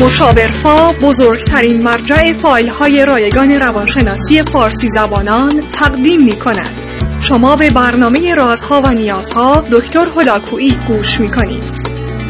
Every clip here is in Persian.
مشاورفا بزرگترین مرجع فایل‌های رایگان روانشناسی فارسی زبانان تقدیم می‌کند. شما به برنامه رازها و نیازها دکتر هلاکویی گوش می‌کنید.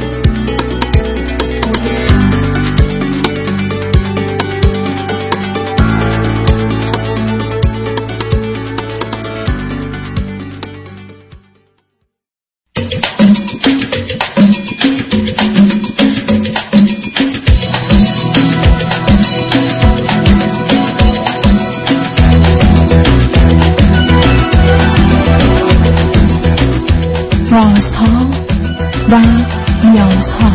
رازها و نیازها.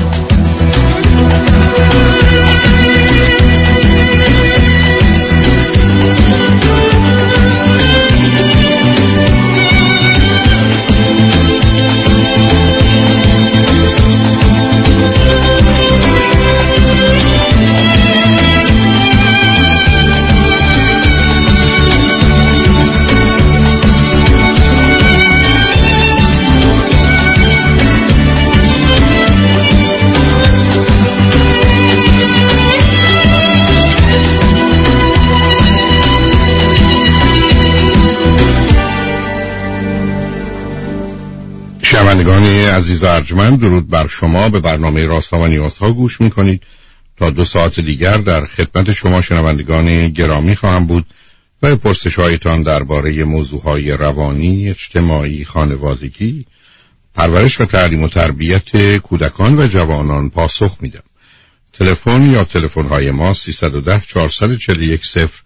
شنوندگان عزیز و ارجمند، درود بر شما. به برنامه رازها و نیازها گوش میکنید. تا 2 ساعت دیگر در خدمت شما شنوندگان گرامی خواهم بود و پرسش‌هایتان درباره موضوعهای روانی، اجتماعی، خانوادگی، پرورش و تعلیم و تربیت کودکان و جوانان پاسخ میدم. تلفن یا تلفن‌های ما 310 441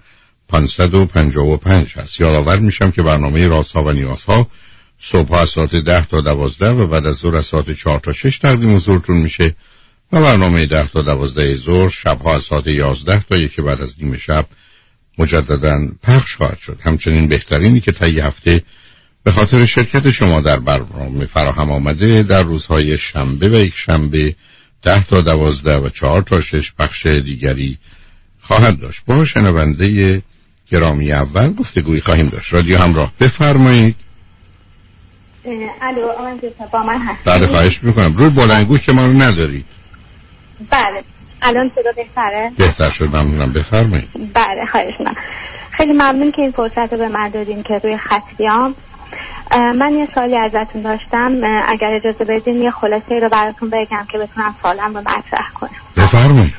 0555 هست. یادآور میشم که برنامه رازها و نیازها صبح از ساعت 10 تا 12 و بعد از ظهر از ساعت 4 تا 6 تقدیم حضورتون میشه و برنامه 10 تا 12 ظهر شبها از ساعت 11 تا 1 بعد از نیم شب مجددا پخش خواهد شد. همچنین بهترینی که طی هفته به خاطر شرکت شما در برنامه فراهم آمده در روزهای شنبه و یک شنبه 10 تا 12 و 4 تا 6 بخش دیگری خواهد داشت. با شنونده گرامی اول گفتگویی خواهیم داشت. رادیو همراه، بفرمایید. الو، آقای دکتر با من هستید؟ بله، خواهش میکنم. روی بلندگوش که ما رو ندارید. بله، الان صدا بهتره؟ بهتر شد، ممنونم. بفرمایید. بله، خواهش میکنم. خیلی ممنون که این فرصت رو به من دادین که روی خط بیام. من یه سوالی ازتون داشتم، اگر اجازه بدین یه خلاصه رو براتون بگم که بتونم سوالم رو مطرح کنم. بفرمایید.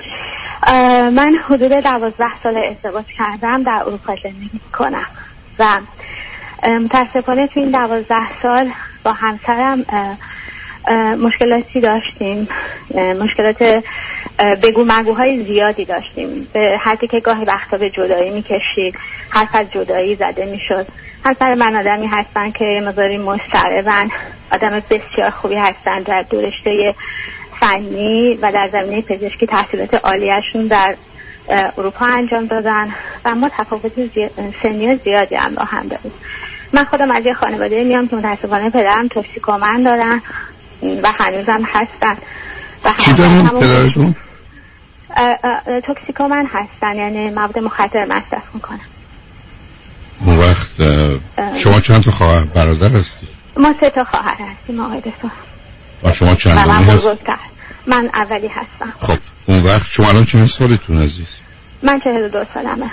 من حدود 12 سال ازدواج کردم، در اروپا زندگی میکنم و متاسفانه تو این 12 سال با همسرم مشکلاتی داشتیم، مشکلات بگو مگوهای زیادی داشتیم، به حدی که گاهی وقتا به جدایی میکشید، حرف از جدایی زده میشد. همسر من آدمی هستن که مقداری مستعرضن، آدم بسیار خوبی هستن، در دو رشته فنی و در زمینه پزشکی تحصیلات عالیه‌شون در اروپا انجام دادن و ما تفاوت سنی زیادی هم با هم داریم. من خودم از یه خانواده میام که متاسفانه پدرم توکسیکومن دارن و هنوزم هستن. چی دارن پدرتون؟ توکسیکومن هستن، یعنی مواد مخدر مصرف میکنن. اون وقت شما چند تا خواهر برادر هستید؟ ما 3 تا خواهر هستیم آقای دکتر. و شما چند تا هستید؟ من اولی هستم. خب اون وقت شما الان چند سالتون عزیز؟ من 42 سالمه.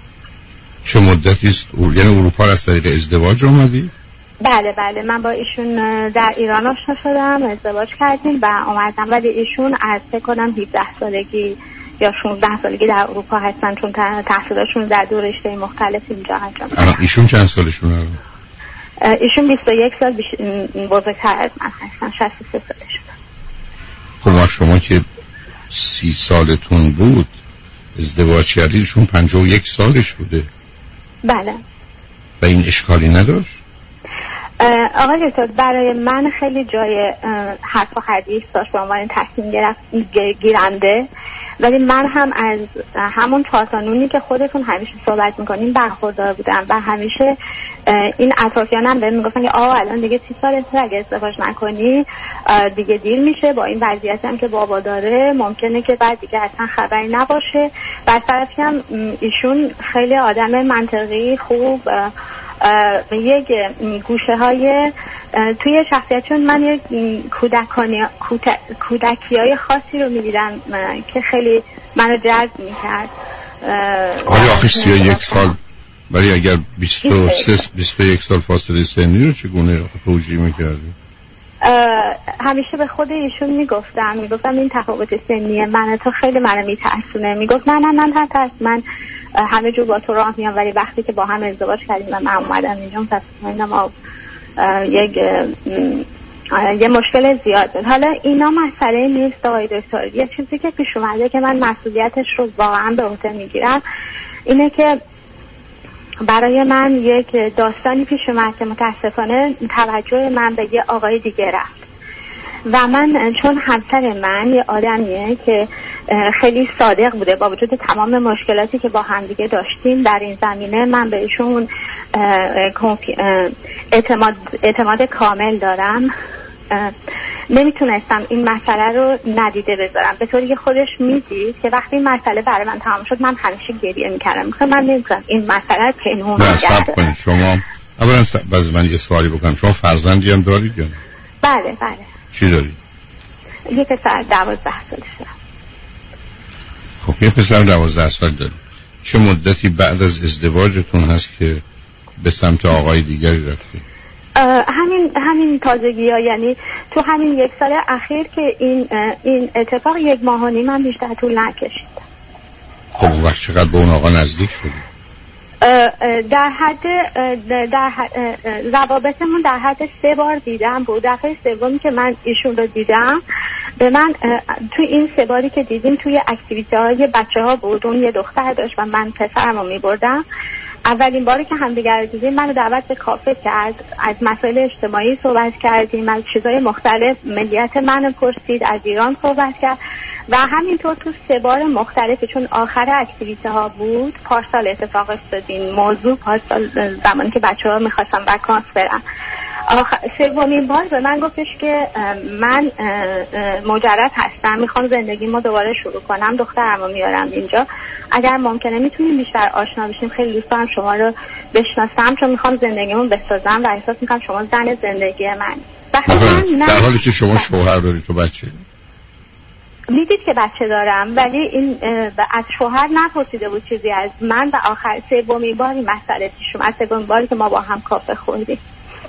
چه مدتی است؟ یعنی اروپا از طریق ازدواج اومدی؟ بله بله، من با ایشون در ایران آشنا شدم، ازدواج کردیم و اومدم، ولی ایشون از فکر کنم 17 سالگی یا 16 سالگی در اروپا هستن، چون تحصیلاتشون در دو رشته مختلف اینجا انجام دادن. ایشون چند سالشونه؟ ایشون 21 سال بزرگتر از من هستن، 63 سالشون. خب شما که 30 سالتون بود ازدواج کردیشون 51 سالش بوده. بله. و این اشکالی نداشت؟ آقای دکتر، برای من خیلی جای حرف و حدیث داشت به عنوان تصمیم گیرنده، ولی من هم از همون 4 قانونی که خودتون همیشه صحبت میکنین برخوردار بودم و همیشه این اطرافیانم بهم میگفتن که الان دیگه 30 سالته، اگه ازدواج نکنی دیگه دیر میشه، با این وضعیتی هم که بابا داره ممکنه که بعد دیگه اصلا خبری نباشه. و از طرفی هم ایشون خیلی آدم منطقی خوب یک گوشه های توی شخصیت، چون من یک کودکی های خاصی رو می‌دیدم که خیلی منو جذب می‌کرد. آیا آخه 31 سال، ولی اگر 21 سال فاصله سنی رو چگونه توجیه می‌کردی؟ همیشه به خود ایشون میگفتم این تفاوت سنی من تو خیلی منو میترسونه. میگفت نه ترس، من همه جو با تو راه میام، ولی وقتی که با هم ازدواج کردیم و من اومدم اینجا تصمیمم یه مشکل زیاد بود. حالا اینا مسئله نیست آقای دکتر. یه چیزی که پیش اومده که من مسئولیتش رو واقعا به عهده میگیرم اینه که برای من یک داستانی پیش اومد که متاسفانه توجه من به یه آقای دیگه رفت و من چون همسر من یه آدمیه که خیلی صادق بوده، با وجود تمام مشکلاتی که با هم دیگه داشتیم در این زمینه من به ایشون اعتماد کامل دارم. نمیتونستم این مسئله رو ندیده بذارم، به طوری که خودش میدید که وقتی این مسئله برای من تمام شد من همیشه گریه میکردم. من نمیتونم این مسئله رو پنهون نگه دارم. شما اولا باز من یه سوالی بکنم، شما فرزندی هم دارید یا نه؟ بله. چی دارید؟ یه پسر 12 سالشه. خب یه پسر 12 سال دارید. چه مدتی بعد از ازدواجتون هست که به سمت آقای دیگری رفتید؟ همین تازگی ها، یعنی تو همین یک سال اخیر که این اتفاق 1.5 ماه هم بیشتر طول نکشید. خب وقت چقدر به اون آقا نزدیک شدید؟ در حد ضوابطمون در حد 3 بار دیدم بود. دفعه سومی که من ایشون رو دیدم به من توی این 3 باری که دیدیم توی اکتیویته های بچه ها بود. اون یه دختر داشت و من پسرم رو میبردم. اولین باری که همدیگر رو دیدیم منو دعوت به کافه کرد، از مسائل اجتماعی صحبت کردیم، از چیزهای مختلف، ملیت منو پرسید، از ایران صحبت کرد و همینطور تو 3 بار مختلف، چون آخر اکتیویته ها بود. پارسال اتفاق افتاد موضوع، پارسال زمانی که بچه ها میخواستم وکانس برم. سومین بار به من گفتش که من مجرد هستم، میخوام زندگیمو دوباره شروع کنم، دخترمو میارم اینجا، اگر ممکنه میتونیم بیشتر آشنا بشیم، خیلی دوست دارم شما رو بشناسم چون میخوام زندگیمو بسازم و احساس میکنم شما زن زندگی من. در حالی که شما شوهر دارید تو بچه میدید که بچه دارم، ولی این از شوهر نپرسیده بود چیزی از من و آخر 3مین باری مسئله پیش اومد، 3مین باری که ما با هم کافه خوردیم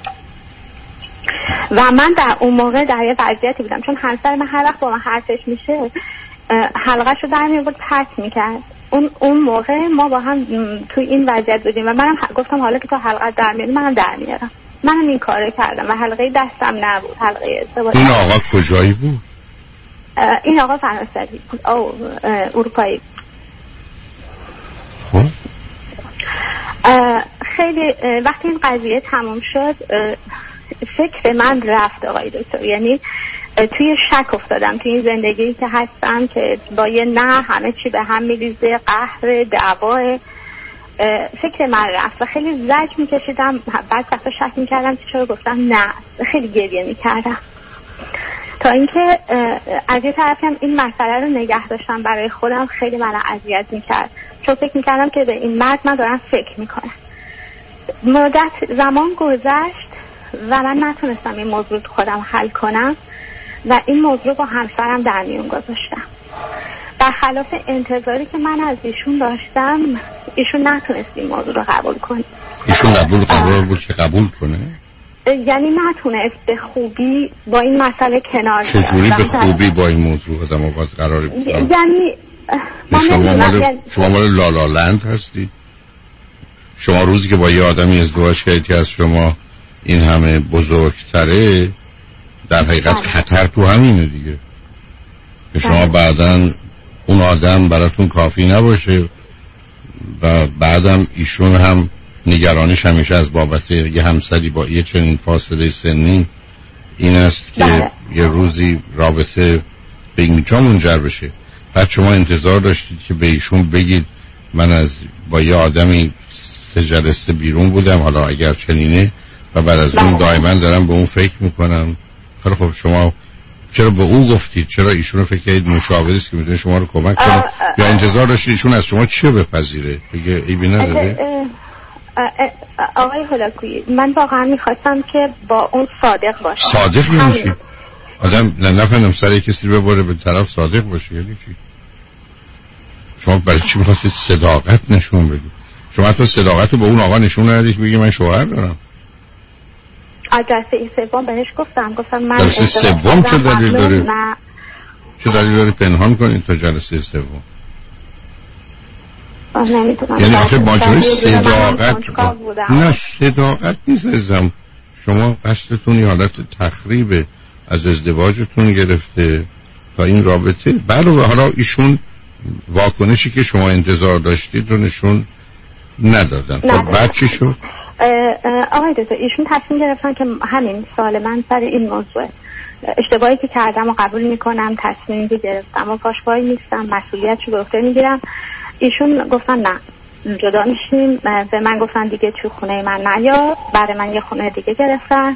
و من در اون موقع در یه وضعیتی بودم چون همسر من هر وقت با من حرفش میشه حلقه‌شو در می‌آورد پرت می‌کرد. اون موقع ما با هم توی این وضعیت بودیم و منم گفتم حالا که تو حلقه در میاری منم در میارم. منم این کارو کردم و حلقه دستم نبود، حلقه ازدواج. این آقا کجایی بود؟ این آقا فرانسوی بود، اروپایی. خب خیلی وقتی این قضیه تموم شد فکر من رفت آقای دکتر، یعنی توی شک افتادم توی این زندگی که هستم که با یه نه همه چی به هم میریزه، قهر، دعوا. فکر من رفت و خیلی زجر میکشیدم، بعد دفعه شک میکردم که چرا گفتم نه، خیلی گریه میکردم تا اینکه از یه طرفی هم این مسئله رو نگه داشتم برای خودم، خیلی منو اذیت میکرد چون فکر میکردم که به این مرد من دارم فکر میکنم. مدت زمان گذشت و من نتونستم این موضوع رو خودم حل کنم و این موضوع با همسرم در میون گذاشتم. برخلاف انتظاری که من از ایشون داشتم ایشون نتونست این موضوع رو قبول کنه. ایشون قبول بود که قبول کنه؟ یعنی نتونست به خوبی با این مسئله کنار بیاد. چجوری به خوبی با این موضوع آدم ها باید قراری بود؟ یعنی شما مال لالالند هستی؟ شما روزی که با یه آدمی ازدواج کردید که از شما این همه بزرگتره، در حقیقت خطر تو همینه دیگه که شما بعداً اون آدم براتون کافی نباشه و بعدم ایشون هم نگرانش همیشه از بابت یه همسری با یه چنین فاصله سنی این است که یه روزی رابطه به اینجا منجر بشه. بعد شما انتظار داشتید که به ایشون بگید من با یه آدمی 3 جلسه بیرون بودم، حالا اگر چنینه و بعد از اون دائما دارم به اون فکر میکنم. خیلی خب شما چرا به او گفتید؟ چرا ایشون رو فکر کردید مشاوری است که میتونه شما رو کمک کنه؟ یا انتظار داشتید ایشون از شما چی رو بپذیره؟ بگه ایبی نداره؟ آقای هولاکویی من واقعا میخواستم که با اون صادق باشم. صادق یعنی چی؟ آدم نفهمم سر کسی رو ببره به طرف صادق باشه یعنی چی؟ شما برای چی میخواستید صداقت نشون بدید؟ شما حتی صداقت رو به اون آقا نشون ندید که بگه من شوهر دارم. جلسه سوم بهش گفتم من جلسه سوم چه دلیل داره؟ چه دلیل داره پنهان کنید تا جلسه سوم؟ یعنی آخه ماجرای صداقت نه صداقت نیست ازم. شما قصدتون یه حالت تخریب از ازدواجتون گرفته تا این رابطه. بله حالا ایشون واکنشی که شما انتظار داشتید رو نشون ندادن. خب بعد چی شد؟ آقای دکتر ایشون تصمیم گرفتن که همین سال من سر این موضوع اشتباهی که کردم و قبول میکنم، تصمیمی که گرفتم و پاشپایی نیستم، مسئولیت رو به عهده میگیرم. ایشون گفتن نه جدا میشیم. به من گفتن دیگه تو خونه من نیا. برای من یه خونه دیگه گرفتن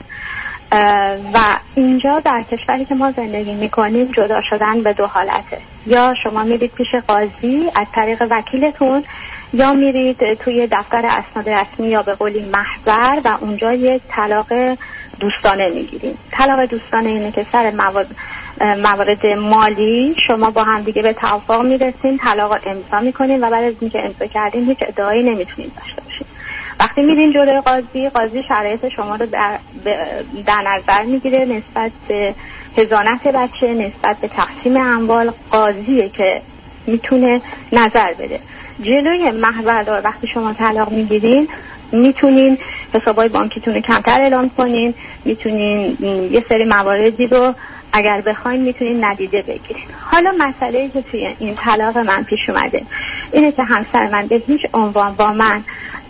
و اینجا در کشوری که ما زندگی میکنیم جدا شدن به دو حالته. یا شما میرید پیش قاضی از طریق وکیلتون یا میرید توی دفتر اسناد رسمی یا به قولی محضر و اونجا یک طلاق دوستانه میگیریم. طلاق دوستانه اینه که سر موارد مالی شما با هم دیگه به توافق میرسین، طلاق امضا میکنین و بعد از اینکه امضا کردین هیچ ادعایی نمیتونید داشته باشین. وقتی میرین جلوی قاضی شرایط شما رو در نظر میگیره نسبت به حضانت بچه، نسبت به تقسیم اموال. قاضیه که میتونه نظر بده. جلوی محضر وقتی شما طلاق میگیرین میتونین حسابای بانکیتون رو کمتر اعلام کنین، میتونین یه سری مواردی رو اگر بخواین میتونین ندیده بگیرین. حالا مسئله‌ای که توی این طلاق من پیش اومده اینه که همسر من به هیچ عنوان با من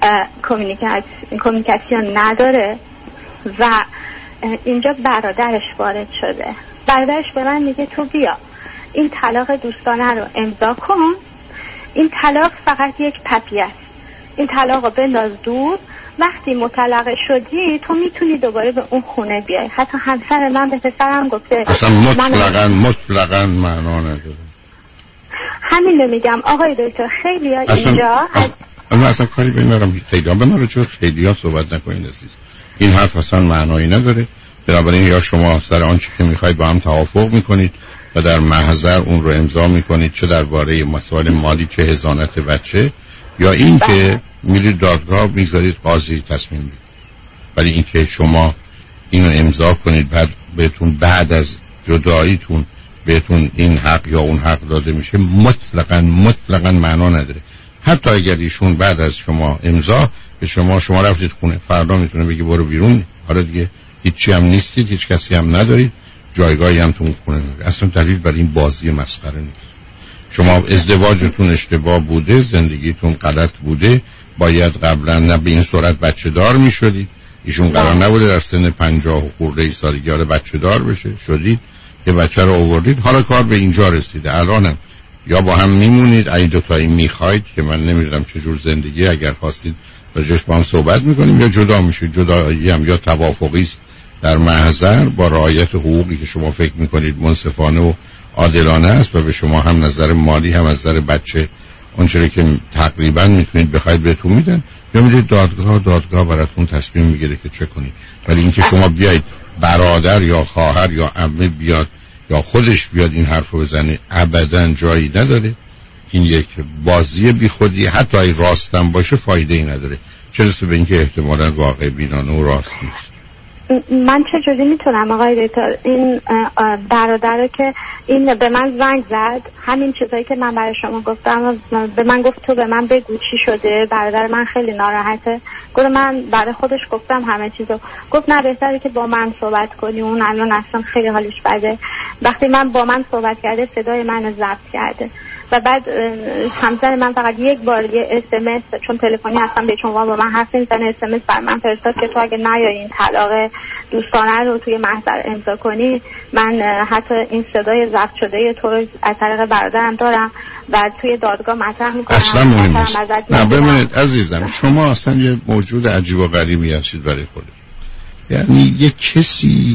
کمیونیکاسیون نداره و اینجا برادرش وارد شده. برادرش به من میگه تو بیا این طلاق دوستانه رو امضا کن. این طلاق فقط یک پپی است. این طلاق رو بنداز دور. وقتی مطلقه شدی تو میتونی دوباره به اون خونه بیای. حتی همسر من به پسرم گفته اصلا مطلقاً معنا نداره. همین رو میگم آقای دکتر. خیلی ها اینجا من اصلا کاری به این ندارم. خیلی ها به من رو چون خیلی ها صحبت نکنین عزیز. این حرف اصلا معنایی نداره. بنابراین یا شما سر آنچه که میخواید با هم توافق میکنید و در محضر اون رو امضا میکنید، چه درباره مسائل مالی چه حضانت بچه، یا این که میرید دادگاه میذارید قاضی تصمیم بگیره. ولی این که شما اینو امضا کنید بهتون بعد از جداییتون بهتون این حق یا اون حق داده میشه مطلقاً معنا نداره. حتی اگر ایشون بعد از شما امضا به شما رفتید خونه، فردا میتونه بگه برو بیرون، حالا دیگه هیچی هم نیستید، هیچ کسی هم ندارید، جایگاهی هم تو اون خونه ندارید. اصلا دلیل برای این بازی مسخره نیست. شما ازدواجتون اشتباه بوده، زندگیتون غلط بوده، باید قبلا نه به این صورت بچه دار می شدید. ایشون قرار نبوده در سن 50 خورده سالگی بچه دار بشه، شدید که بچه رو آوردید، حالا کار به اینجا رسیده. الانم یا با هم میمونید ای دوتایی میخواید که من نمیدونم چه جور زندگی، اگر خواستید راجعش با هم صحبت میکنیم، یا جدا میشید. جدایی هم یا توافقی است در محضر با رعایت حقوقی که شما فکر میکنید منصفانه و عادلانه است و به شما هم نظر مالی هم از نظر بچه اونچه که تقریبا میتونید بخواید بهتون میدن، یا میدید دادگاه براتون تصمیم میگیره که چه کنید. ولی اینکه شما بیاید برادر یا خواهر یا عمه بیاد یا خودش بیاد این حرفو بزنه ابدا جایی نداره. این یک بازی بیخودی، حتی اگه راستم باشه فایده ای نداره، چه رسه به اینکه احتمالاً واقع بینانه و راست نیست. من چجوری میتونم آقای دکتر این برادره که این به من زنگ زد، همین چیزایی که من برای شما گفتم به من گفت تو به من بگو چی شده، برادر من خیلی ناراحته. گفت من برای خودش گفتم همه چیزو. گفت نه بهتره که با من صحبت کنی، اون الان اصلا خیلی حالش بده. وقتی من با من صحبت کرده صدای منو ضبط کرده و بعد همسر من فقط یک بار یه اسمس، چون تلفنی هستم به شما با من حرف میزنه، اسمس بر من فرستاد که تو اگه نیای این طلاق دوستانه رو توی محضر امضا کنی، من حتی این صدای ضبط شده تو رو از طریق برادرم دارم و توی دادگاه مطرح میکنم. اصلا مهم نیست. نه ببینید عزیزم، شما اصلا یه موجود عجیب و غریبی هستید برای خودت. یعنی یه کسی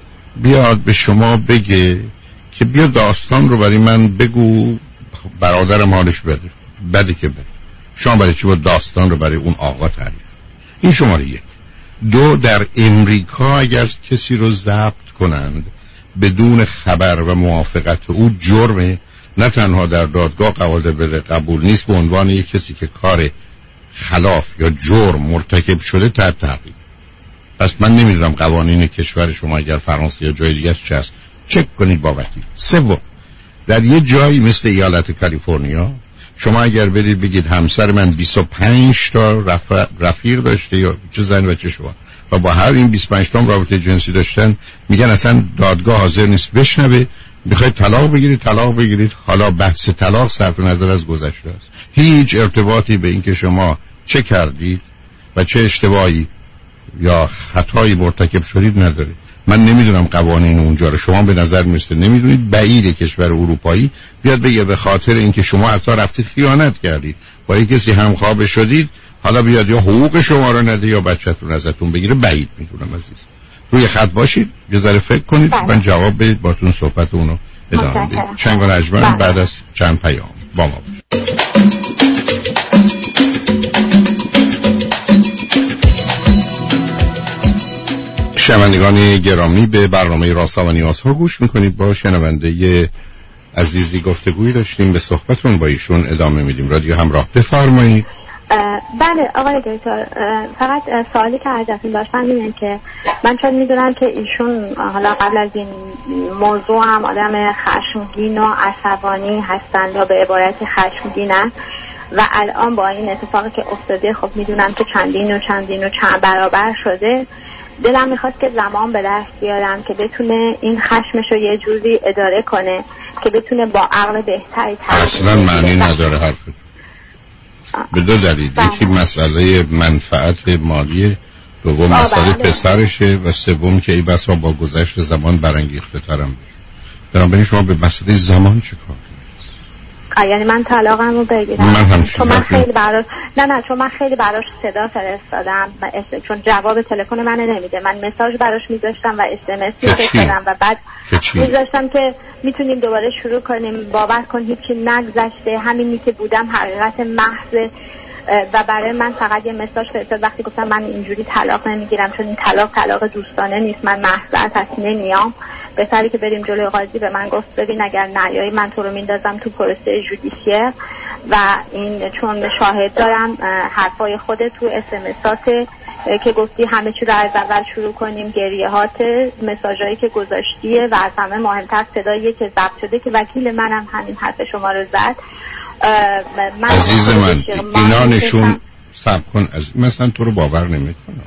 بیاد به شما بگه که بیا داستان رو برای من بگو، برادرم حالش بده که بده. شما برای چی با داستان رو برای اون آقا تعریف؟ این شماره 1. 2، در امریکا اگر کسی رو ضبط کنند بدون خبر و موافقت او جرمه، نه تنها در دادگاه قابل قبول نیست، به عنوان یک کسی که کار خلاف یا جرم مرتکب شده تحت تعقیب. پس من نمیدونم قوانین کشور شما اگر فرانسه یا جای دیگه چه هست، چک کنید با وکیل. 3، در یه جایی مثل ایالت کالیفرنیا شما اگر برید بگید همسر من 25 تا رفیق داشته یا چه زن و چه شوهر و با هر این 25 تا رابطه جنسی داشتن، میگن اصلا دادگاه حاضر نیست بشنوه، میخواید طلاق بگیرید. حالا بحث طلاق صرف نظر از گذشته است، هیچ ارتباطی به این که شما چه کردید و چه اشتباهی یا خطایی مرتکب شدید نداره. من نمیدونم قوانین اونجا رو، شما به نظر میرسه نمیدونید. بعید کشور اروپایی بیاد بگه به خاطر اینکه شما حتی رفتید خیانت کردید با یک کسی همخوابه شدید، حالا بیاد یا حقوق شما رو نده یا بچه‌تون ازتون بگیره. بعید میدونم عزیز. روی خط باشید، یه ذره فکر کنید، من جواب بدید، باتون صحبت اونو ادامه بدید. چنگ و نجمن بعد از چند پیام با ما باشید. شنوندگان گرامی، به برنامه رازها و نیازها گوش میکنید. با شنونده عزیزی گفتگویی داشتیم، به صحبتون با ایشون ادامه میدیم. رادیو همراه، بفرمایید. بله آقای دکتر، فقط سوالی که ازتون داشتم اینه که من چون میدونم که ایشون حالا قبل از این موضوع هم آدم خشمگین و عصبانی هستند یا به عبارت خشمگینن و الان با این اتفاقی که افتاده خب میدونم که چند برابر شده. دلم میخواست که زمان به دست بیارم که بتونه این خشمش رو یه جوری اداره کنه که بتونه با عقل بهتری اصلا معنی نداره حرفت. به دو دلیل، یکی مسئله منفعت مالی، دوم مسئله پسرشه و سوم که ای بسا با گذشت زمان برانگیخته ترم بشه. بنابراین شما به مسئله زمان چه کار؟ یعنی من طلاقم رو بگیرم چون من خیلی براش صدا فرستادم چون جواب تلفن من نمیده. من مساج براش میذاشتم و SMS میذاشتم و بعد میذاشتم که میتونیم دوباره شروع کنیم، باور کن هیچی نگذشته، همینی که بودم حقیقت محض. و برای من فقط یه مساج فرستاد وقتی گفتم من اینجوری طلاق نمیگیرم چون این طلاق دوستانه نیست، من محض پس نمیام. بهتره که بریم جلوی قاضی. به من گفت ببین اگر نیایی من تو رو میندازم تو پروسه جودیسیه و این چون شاهد دارم حرفای خودت تو اسمسات که گفتی همه چی رو از اول شروع کنیم، گریهات، مساجایی که گذاشتیه و از همه مهمتر صدایی که ضبط شده که وکیل منم همین حرف شما رو زد. عزیز من اینا نشون صبر کن، مثلا تو رو باور نمیکنم.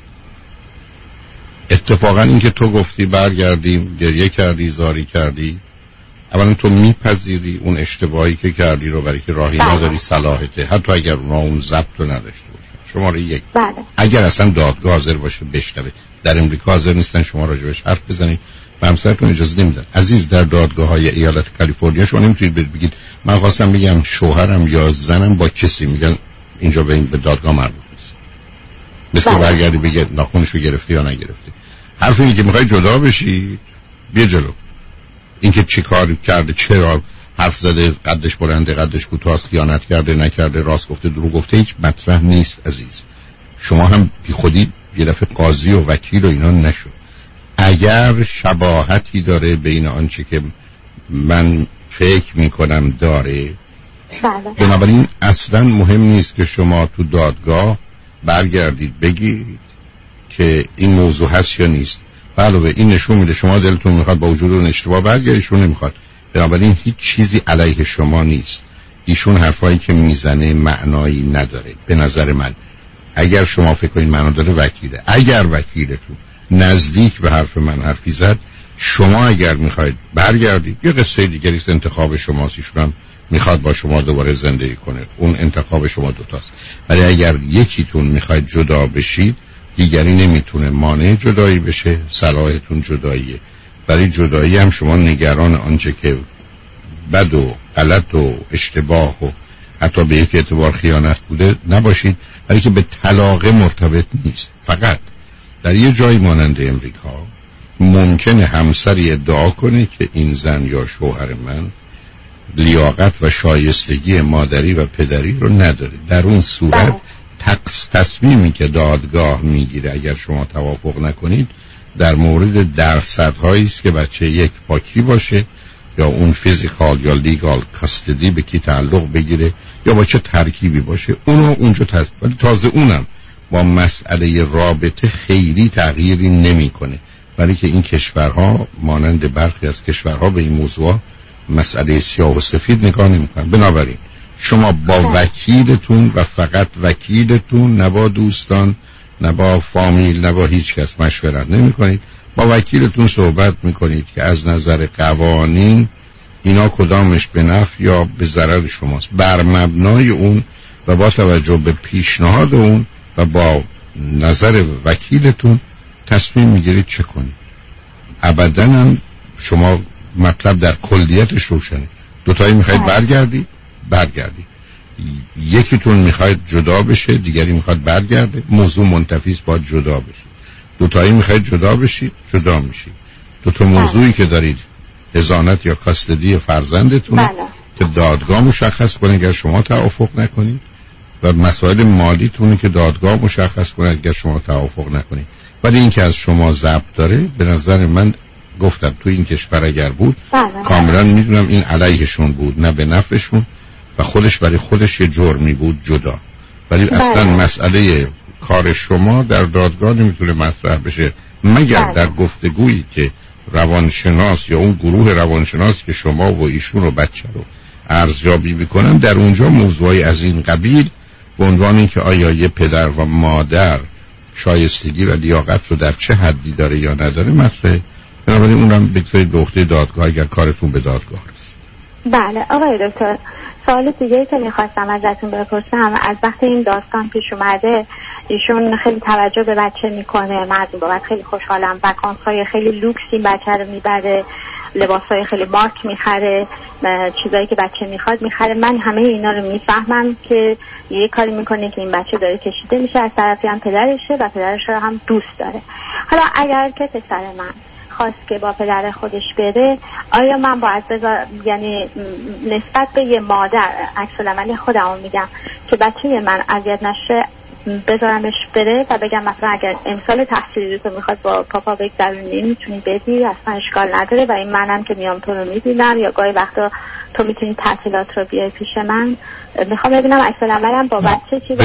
اتفاقا این که تو گفتی برگردیم گریه کردی زاری کردی، اولا تو میپذیری اون اشتباهی که کردی رو برای که راهی نداری صلاحته، حتی اگر اونا اون ضبط رو نداشته باشن. شماره 1 اگر اصلا دادگاه حاضر باشه بشنوه، در امریکا حاضر نیستن شما راجبش حرف بزنید و همسرتون اجازه نمیدن. عزیز در دادگاه های ایالت کالیفرنیا شما نمیتونید بگید من خواستم بگم شوهرم یا زنم با کسی، میگن اینجا به دادگاه مربوط نیست. مثل برگردی بگید ناخونشو گرفتی یا نگرفتی. حرف اینه که میخوای جدا بشی بیا جلو. اینکه چی کار کرده، چرا حرف زده، قدش بلنده قدش کوتاه، خیانت کرده نکرده، راست گفته دروغ گفته، هیچ مطرح نیست عزیز. شما هم بی خودی یه دفعه قاضی و وکیل و اینا نشو. اگر شباهتی داره بین آنچه که من فکر میکنم داره، بنابراین اصلا مهم نیست که شما تو دادگاه برگردید بگید که این موضوع هست یا نیست. علاوه این نشون میده شما دلتون میخواد با وجود اون اشتباه برگردیشون نمیخواد، بنابراین هیچ چیزی علیه شما نیست. ایشون حرفایی که میزنه معنایی نداره به نظر من. اگر شما فکر کنید معنا داره وکیله، اگر وکیلتون نزدیک به حرف من حرفی زد، شما اگر میخواید برگردید یه قصه دیگری است، انتخاب شماست. ایشون هم میخواد با شما دوباره زندگی کنه، اون انتخاب شما دوتاست. ولی اگر یکیتون میخواید جدا بشید دیگری نمیتونه مانع جدایی بشه. صلاحتون جداییه، برای جدایی هم شما نگران آنچه که بد و غلط و اشتباه و حتی به یک اعتبار خیانت بوده نباشید، برای که به طلاق مرتبط نیست. فقط در یه جایی مانند امریکا ممکنه همسری ادعا کنه که این زن یا شوهر من لیاقت و شایستگی مادری و پدری رو نداره. در اون صورت پس تصمیمی که دادگاه میگیره اگر شما توافق نکنید در مورد درصدهایی است که بچه یک پاکی باشه یا اون فیزیکال یا لیگال کاستدی به کی تعلق بگیره یا با چه ترکیبی باشه اونو اونجا ولی تازه اونم با مسئله رابطه خیلی تغییری نمیکنه، برای که این کشورها مانند برخی از کشورها به این موضوع مسئله سیاه و سفید نگاه نمیکنن. بنابراین شما با وکیلتون و فقط وکیلتون، نه با دوستان، نه با فامیل، نه با هیچ کس مشورت نمی کنید. با وکیلتون صحبت میکنید که از نظر قوانین اینا کدامش به نفع یا به ضرر شماست. بر مبنای اون و با توجه به پیشنهاد اون و با نظر وکیلتون تصمیم میگیرید چه کنید. ابداً هم شما مطلب در کلیتش روشنه. دوتایی میخواید برگردید، یکیتون میخواید جدا بشه، دیگری میخواد برگرده، موضوع منتفیست باید جدا بشه. دوتایی میخواید جدا بشید، جدا میشید. دوتا موضوعی که دارید حضانت یا کاستدی فرزندتونه که دادگاه مشخص کنه اگر شما توافق نکنید و مسائل مالیتونه که دادگاه مشخص کنه اگر شما توافق نکنید. ولی این که از شما ضبط داره به نظر من گفتم تو این کشور اگر بود کاملا میدونم این علیهشون بود نه به نفعشون و خودش برای خودش یه جرمی بود جدا. ولی اصلا مسئله کار شما در دادگاه نمیتونه مطرح بشه مگر در گفتگویی که روانشناس یا اون گروه روانشناس که شما و ایشون و بچه رو ارزیابی میکنن در اونجا موضوعی از این قبیل به عنوان اینکه آیا یه پدر و مادر شایستگی و لیاقت رو در چه حدی داره یا نداره مطرحه. بنابراین اونم بگذارید به عهده دادگاه اگر کارتون به دادگاه رسید. بله آقای دکتر، سوال دیگه که میخواستم ازتون بپرسم، از وقتی این داستان پیش اومده ایشون خیلی توجه به بچه میکنه، من از این بابت خیلی خوشحالم. وکانس‌های خیلی لوکس این بچه رو میبره، لباسای خیلی مارک میخره، چیزایی که بچه میخواد میخره. من همه اینا رو میفهمم که یه کاری میکنه که این بچه داره کشیده میشه، از طرفی هم پدرشه و پدرش رو هم دوست داره. حالا اگر که پسر من خواست که با پدر خودش بره، آیا من باید یعنی نسبت به یه مادر عکس العمل خودمو میگم که بچه من اذیت نشه بذارمش بره و بگم مثلا اگر امسال تحصیلی تو میخواد با پاپا بگذرونی میتونی بدی، اصلا اشکال نداره و این منم که میام تو رو میبینم یا گاهی وقتا تو میتونی تعطیلات رو بیای پیش من. میخوام ببینم عکس العملم با بچه چی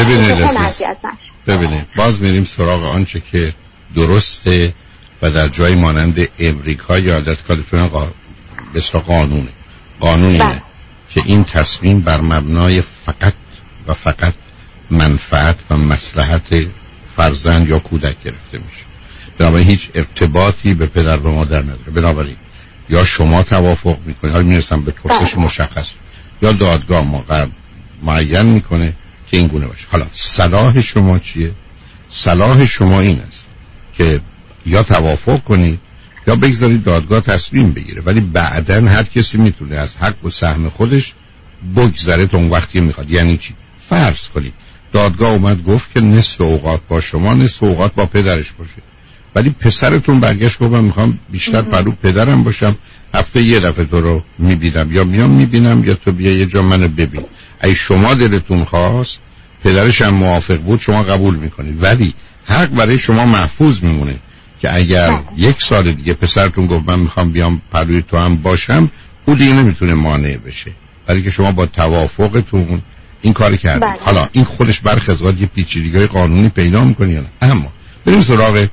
ببینید باز میریم سراغ آنچه که درسته و در جای مانند امریکا یا ایالت کالیفرنیا بسیار قانون اینه که این تصمیم بر مبنای فقط منفعت و مصلحت فرزند یا کودک گرفته میشه. بنابراین هیچ ارتباطی به پدر و مادر نداره. بنابراین یا شما توافق میکنید، حالا میرسم به پرسش مشخص، یا دادگاه معین میکنه که این گونه باشه. حالا صلاح شما چیه؟ صلاح شما این است که یا توافق کنید یا بگذارید دادگاه تصمیم بگیره، ولی بعداً هر کسی میتونه از حق و سهم خودش بگذره تا اون وقتی میخواد. یعنی چی؟ فرض کنید دادگاه اومد گفت که نصف اوقات با شما، نصف اوقات با پدرش باشه، ولی پسرتون برگشت گفت من میخوام بیشتر پرو پدرم باشم، هفته یه دفعه تو رو میبینم یا میام میبینم یا تو بیا یه جا منو ببین. ای شما دلتون خواست، پدرش هم موافق بود، شما قبول میکنید، ولی حق برای شما محفوظ میمونه که اگر یک سال دیگه پسرتون گفت من میخوام بیام پروی تو هم باشم، او دیگه نمیتونه مانع بشه، برای که شما با توافقتون این کاری کردید. حالا این خودش برخی از اوقات یه پیچیدگی‌های قانونی پیدا میکنه یا نه. اما بریم سراغ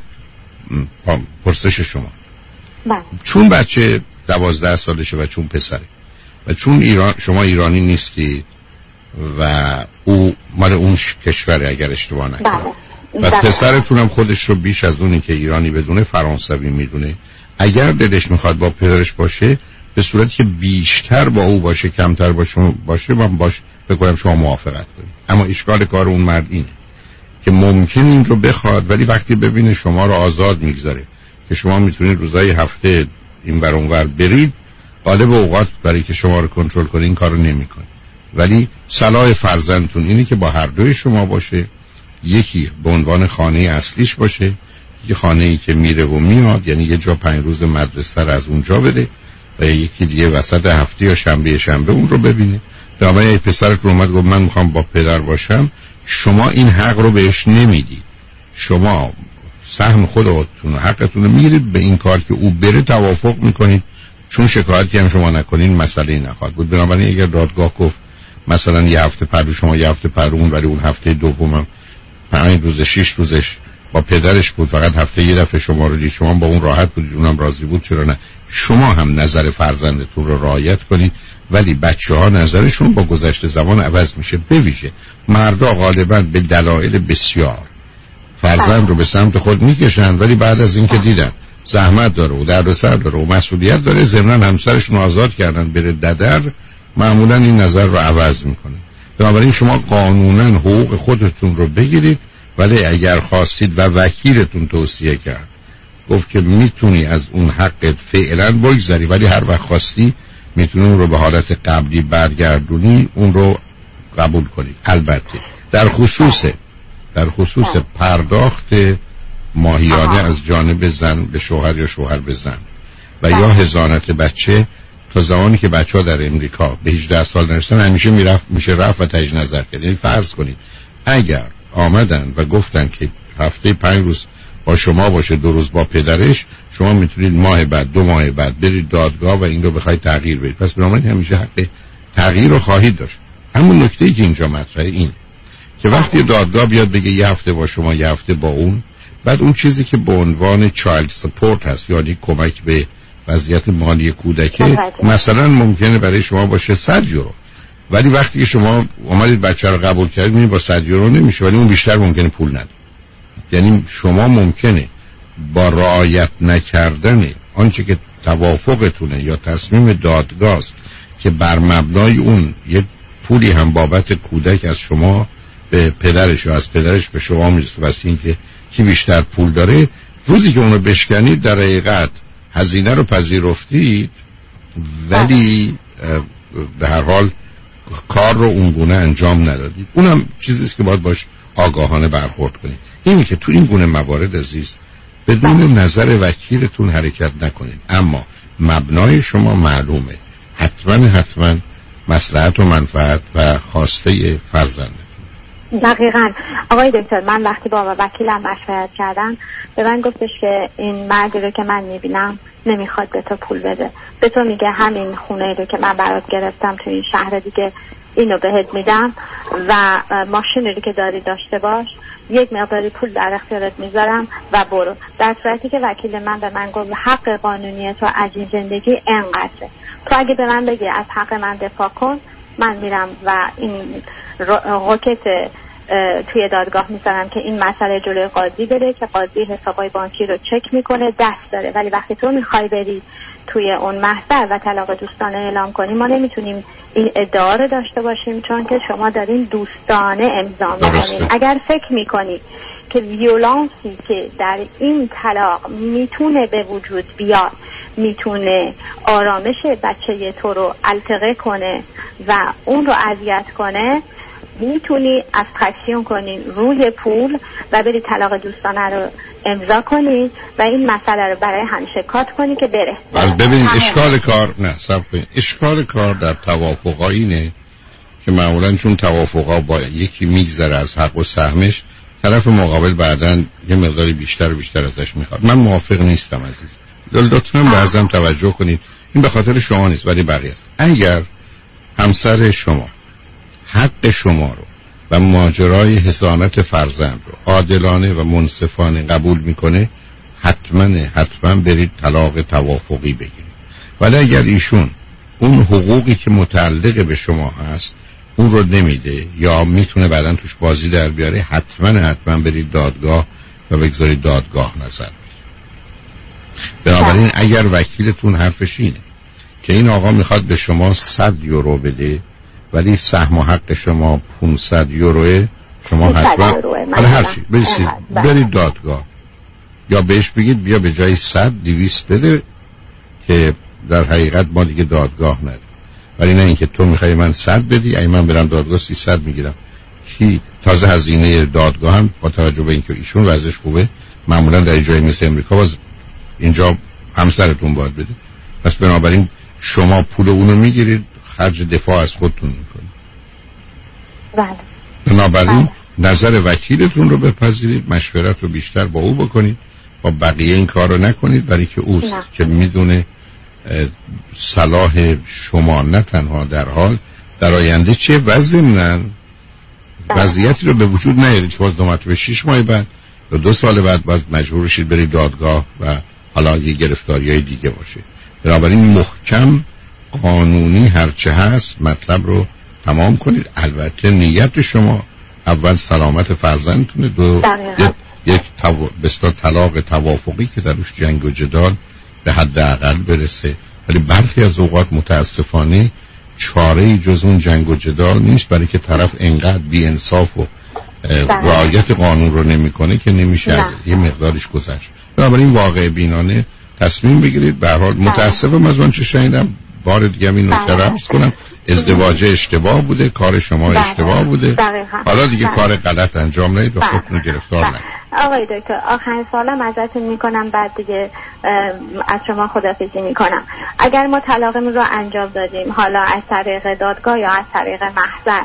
پرسش شما. چون بچه 12 سالشه و چون پسره و چون شما ایرانی نیستی و او مال اون کشوره اگر اشتباه نکنم و پسرتون هم خودش رو بیش از اونی که ایرانی بدونه فرانسوی میدونه، اگر دلش میخواد با پدرش باشه به صورتی که بیشتر با او باشه کمتر باشه من بکنم شما موافقت کنید. اما اشکال کار اون مرد اینه که ممکن این رو بخواد، ولی وقتی ببینه شما رو آزاد میگذاره که شما میتونید روزای هفته این بر اون ور برید، غالب اوقات برای که شما رو کنترل کنه این کارو نمیکنه. ولی صلاح فرزندتون اینه که با هر دوی شما باشه، یکی به عنوان خانه اصلیش باشه، یه خانه‌ای که میره و میاد، یعنی یه جا 5 روز مدرسه رو از اونجا بده و یکی دیگه وسط هفته یا شنبه اون رو ببینه. بنابراین پسرتون اومد گفت من میخوام با پدر باشم، شما این حق رو بهش نمیدید. شما سهم خودتون و حقتون رو میگیرید، به این کار که او بره توافق میکنید، چون شکایتی هم شما نکنین مسئله نخواهد بود. بنابراین اگر دادگاه گفت مثلا یه هفته پر شما یه هفته پر اون، ولی اون هفته دومم 5 روز 6 روزش با پدرش بود، فقط هفته یه دفعه شما رو دید، شما با اون راحت بودید، اونم راضی بود، چرا نه؟ شما هم نظر فرزندتون رو رعایت کنید، ولی بچه‌ها نظرشون با گذشت زمان عوض میشه. بویژه مردا غالبا به دلایل بسیار فرزند رو به سمت خود میکشن، ولی بعد از اینکه دیدن زحمت داره و دردسر داره و مسئولیت داره، ضمن همسرشون آزاد کردن بره ددر، معمولا این نظر رو عوض میکنه. بنابراین شما قانونا حقوق خودتون رو بگیرید، ولی اگر خواستید و وکیلتون توصیه کرد گفت که میتونی از اون حقت فعلا بگذری، ولی هر وقت خواستی میتونی اون رو به حالت قبلی برگردونی، اون رو قبول کنید. البته در خصوص پرداخت ماهیانه از جانب زن به شوهر یا شوهر به زن و یا حضانت بچه، تا زمانی که بچه‌ها در امریکا به 18 سال نرسن همیشه میشه رفت و تجدید نظر کرد. یعنی فرض کنید اگر آمدن و گفتن که هفته 5 روز با شما باشه، 2 روز با پدرش، شما میتونید ماه بعد 2 ماه بعد برید دادگاه و این رو بخواید تغییر بدید. پس بنابراین همیشه حق تغییر رو خواهید داشت. همون نکته‌ای که اینجا مطرحه این که وقتی دادگاه بیاد بگه یه هفته با شما یه هفته با اون، بعد اون چیزی که به عنوان چایلد سپورت هست، یعنی کمک به وضعیت مالی کودک، مثلا ممکنه برای شما باشه 100 یورو، ولی وقتی که شما اومدید بچه رو قبول کردید می‌بینید با 100 یورو نمیشه، ولی اون بیشتر ممکنه پول نده. یعنی شما ممکنه با رعایت نکردن آنچه که توافقتونه یا تصمیم دادگاه است که بر مبنای اون یه پولی هم بابت کودک از شما به پدرش و از پدرش به شما میرسه، واسه اینکه کی بیشتر پول داره، روزی که اون رو بشکنید در حقیقت هزینه رو پذیرفتید، ولی به هر حال کار رو اونگونه انجام ندادید. اونم چیزیست که باید باش آگاهانه برخورد کنید. اینی که تو این گونه موارد عزیز بدون نظر وکیلتون حرکت نکنید، اما مبنای شما معلومه، حتما مصلحت و منفعت و خواسته فرزنده. دقیقاً آقای دکتر، من وقتی با وکیلم مشورت کردم به من گفتش که این مردی رو که من میبینم نمیخواد به تو پول بده، به تو میگه همین خونه رو که من برات گرفتم تو این شهر دیگه اینو بهت میدم و ماشینی رو که داری داشته باش، یک مقداری پول در اختیارت میذارم و برو. در صورتی که وکیل من به من گفت حق قانونی تو از این زندگی انقدره، تو اگه به من بگی از حق من دفاع کن، من میرم و این راکت توی دادگاه میذارم که این مسئله جلوی قاضی بره که قاضی حسابای بانکی رو چک میکنه، دست داره. ولی وقتی تو میخوای بری توی اون محضر و طلاق دوستانه اعلام کنی، ما نمیتونیم این ادعا رو داشته باشیم، چون که شما دارین دوستانه امضا میکنین. اگر فکر میکنی که ویولانسی که در این طلاق میتونه به وجود بیاد، میتونه آرامش بچه تو رو التقه کنه و اون رو اذیت کنه، میتونی ابستراکشن کنی روی پول و بری طلاق دوستانه رو امضا کنی و این مسئله رو برای همیشه کات کنی که بره. ببین اشکال کار در توافقا اینه که معمولا چون توافقا با یکی میگذره از حق و سهمش، طرف مقابل بعداً یه مقداری بیشتر ازش میخواد. من موافق نیستم عزیز. لطفاً بعضاً توجه کنید، این به خاطر شما نیست ولی بقیه است. اگر همسر شما حق شما رو و ماجرای حضانت فرزند رو عادلانه و منصفانه قبول میکنه، حتما برید طلاق توافقی بگیرید. ولی اگر ایشون اون حقوقی که متعلق به شما هست اون رو نمیده یا میتونه بعداً توش بازی در بیاره، حتما برید دادگاه و بگذارید دادگاه نظر بده. بنابراین اگر وکیلتون حرفش اینه که این آقا میخواد به شما 100 یورو بده ولی سهم و حق شما 500 یوروه، شما حتما هرچی برید دادگاه، یا بهش بگید بیا به جای 100 200 بده که در حقیقت ما دیگه دادگاه نداریم. ولی نه اینکه تو میخوای من 100 بدی، اگه من برم دادگاه 300 میگیرم. کی تازه هزینه دادگاه هم با توجه به اینکه ایشون وضعش خوبه، معمولا در جای مثل امریکا باز اینجا همسرتون باید بده. پس بنابراین شما پول اونو میگیرید، خرج دفاع از خودتون میکنید. بله. بنابراین نظر وکیلتون رو بپذیرید، مشورت رو بیشتر با او بکنید، با بقیه این کار رو نکنید، برای که اوست که میدونه صلاح شما نه تنها در حال در آینده چه وضعی وضعیتی رو به وجود نیارید که باز 2 مرتبه 6 ماه بعد یا 2 سال بعد باز مجبور شید برید دادگاه و حالا یه گرفتاریای دیگه باشه. بنابراین محکم قانونی هرچه هست مطلب رو تمام کنید. البته نیت شما اول سلامت فرزندتونه، دو یک طلاق توافقی که درش جنگ و جدال به حد اقل برسه. ولی برخی از اوقات متاسفانه چاره‌ای جز اون جنگ و جدال نیست، برای که طرف انقدر بی‌انصاف و رعایت قانون رو نمی‌کنه که نمیشه از یه مقدارش گذشت. بنابراین واقع بینانه تصمیم بگیرید. به هر حال متاسفم از اون چه شنیدم. بار دیگه این نکته رو عرض کنم، ازدواج اشتباه بوده، کار شما اشتباه بوده، حالا دیگه کار غلط انجام ندید و خودتون گرفتار نکنید. آقای دکتر آخرین سوالم ازتون میکنم، بعد دیگه از شما خداحافظی میکنم. اگر ما طلاقمون رو انجام دادیم، حالا از طریق دادگاه یا از طریق محضر،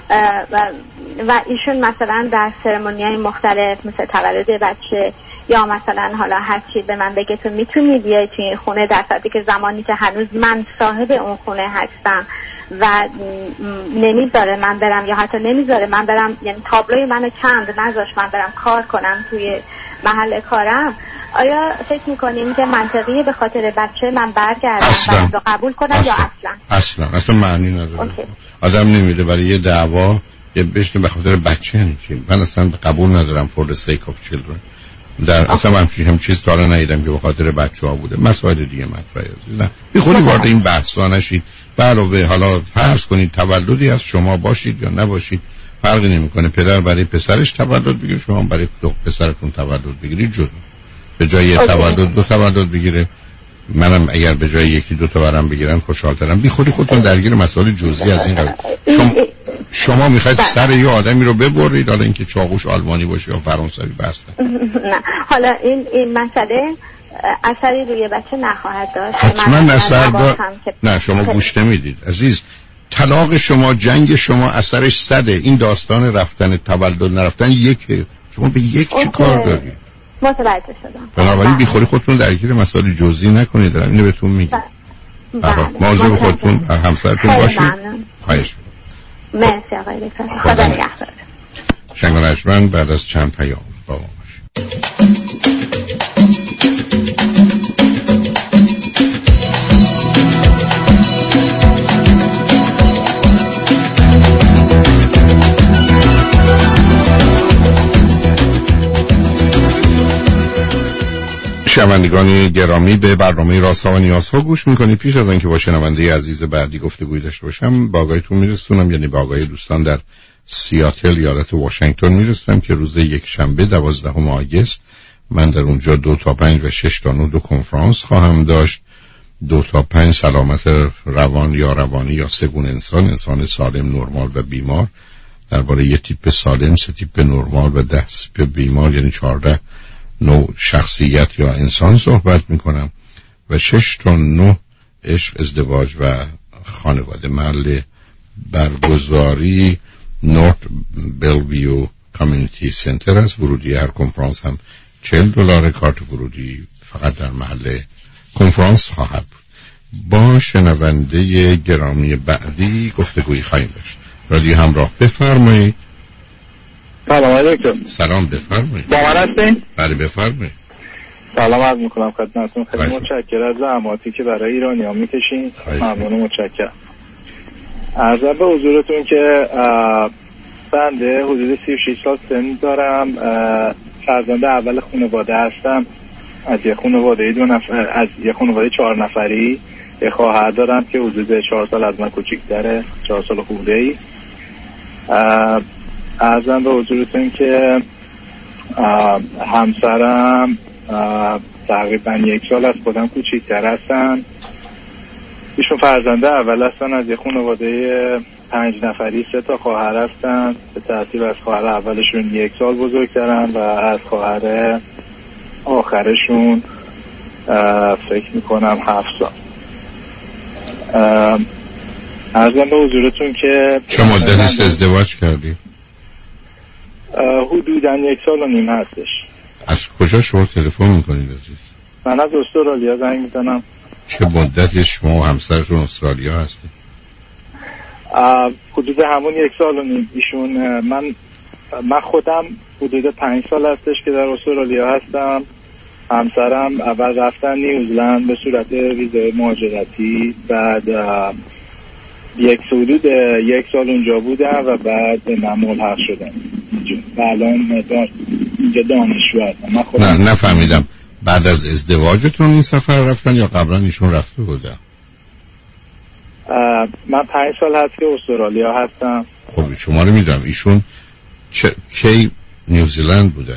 و ایشون مثلا در سرمونی‌های مختلف مثل تولد بچه یا مثلا حالا هر چی به من بگه تو میتونی بیای توی این خونه، در صورتی که زمانی که هنوز من صاحب اون خونه هستم و نمیذاره من برم یا حتی نمیذاره من برم، یعنی تابلوی منو کند نذاش من برم کار کنم توی محل کارم، آیا فکر میکنیم که منطقیه به خاطر بچه من برگردم و قبول کنم یا اصلا معنی نداره. آدم نمیده برای یه دعوا یه بشنه به خاطر بچه نمیشه. من اصلا قبول ندارم for the sake of children. در اصلا هم چیز تا الان ندیدم که به خاطر بچه‌ها بوده. مسائل دیگه مطرحه. نه بیخودی وارد این بحثا نشید. علاوه حالا فرض کنید تولدی از شما باشید یا نباشید فرقی نمیکنه. پدر برای پسرش تولد بگیره، شما برای پسرتون تولد بگیرید، جدا. به جای تولد 2 تولد بگیره. منم اگر به جای 1-2 تا برام بگیرن خوشحال‌ترم. بیخودی خودتون درگیر مسائل جزئی از این قبیل. شما میخواید سر یه آدمی رو ببرید، حالا اینکه چاقوش آلمانی باشه یا فرانسوی بسته. نه حالا این مسئله اثری روی بچه نخواهد داشت. حتما اثر نه شما گوش نمیدید عزیز. طلاق شما، جنگ شما اثرش 100. این داستان رفتن تولد نرفتن 1. شما به 1 چی کار دارید؟ متوجه شدم. بنابراین بیخوری خودتون درگیر مسائل جزئی نکنید. دارم اینو بهتون میگم. مواظب خودتون و همسرتون باشید. خواهش می‌کنم. مرسی آقای دکتر. خدا نگهدار. شنگانشمن بعد از چند پیام با ما باشید. شنوندگان گرامی، به برنامه رازها و نیازها گوش میکنید. پیش از اینکه با شنونده عزیز بعدی گفتگویی داشته باشم، با آقایتون میرسونم، یعنی با آقای دوستان در سیاتل ایالت واشنگتن میرسونم که روز یکشنبه 12 آگوست من در اونجا 2 تا 5 و 6 تا 9 2 کنفرانس خواهم داشت. 2 تا 5 سلامت روان یا روانی یا سگون انسان سالم، نرمال و بیمار، درباره یه تیپ سالم، 3 تیپ نرمال و 10 تیپ بیمار، یعنی 14 نوع شخصیت یا انسان صحبت میکنم. و 6 تا 9 عشق، ازدواج و خانواده. محل برگزاری نورت بلویو کامیونیتی سنتر است. ورودی هر کنفرانس هم $40. کارت ورودی فقط در محل کنفرانس خواهد بود. با شنونده گرامی بعدی گفتگویی خواهیم داشت. رادیو همراه، بفرمایید. سلام علیکم. سلام، بفرمایید. با من هستین؟ بله بفرمایید. سلام عرض میکنم خدمتتون. خیلی متشکرم از زحماتی که برای ایرانی‌ها میکشین. ممنون، متشکرم. عرض به حضورتون که بنده حدود 36 سال سن دارم. فرزند اول خانواده هستم. از یه خانواده 4 نفری. یه خواهر دارم که حدود 4 سال از من کوچیک‌تره، 4 سال خورده‌ای. عرضم به حضورتون که همسرم تقریبا 1 سال از خودم کوچیک‌تر هستن. ایشون فرزنده اول هستن از یه خانواده 5 نفری. 3 تا خواهر هستن. به ترتیب از خواهر اولشون 1 سال بزرگترن و از خواهر آخرشون فکر میکنم 7 سال. عرضم به حضورتون که چه مدتی ازدواج کردی؟ حدوداً 1.5 سال هستش. از کجا شما تلفن میکنید عزیز؟ من از استرالیا زنگ میزنم. چه مدتی شما و همسرتون استرالیا هستید؟ حدود همون 1.5 سال. ایشون من خودم حدود 5 سال هستش که در استرالیا هستم. همسرم اول رفتن نیوزلند به صورت ویزای مهاجرتی، بعد حدود 1 سال اونجا بودم و بعد من ملحق شدم و الان اینجا دانشجو هستم. نه نفهمیدم، بعد از ازدواجتون این سفر رفتن یا قبلا ایشون رفته بودن؟ من 5 سال هست که استرالیا هستم. خب شما رو میدونم ایشون کی نیوزیلند بودن؟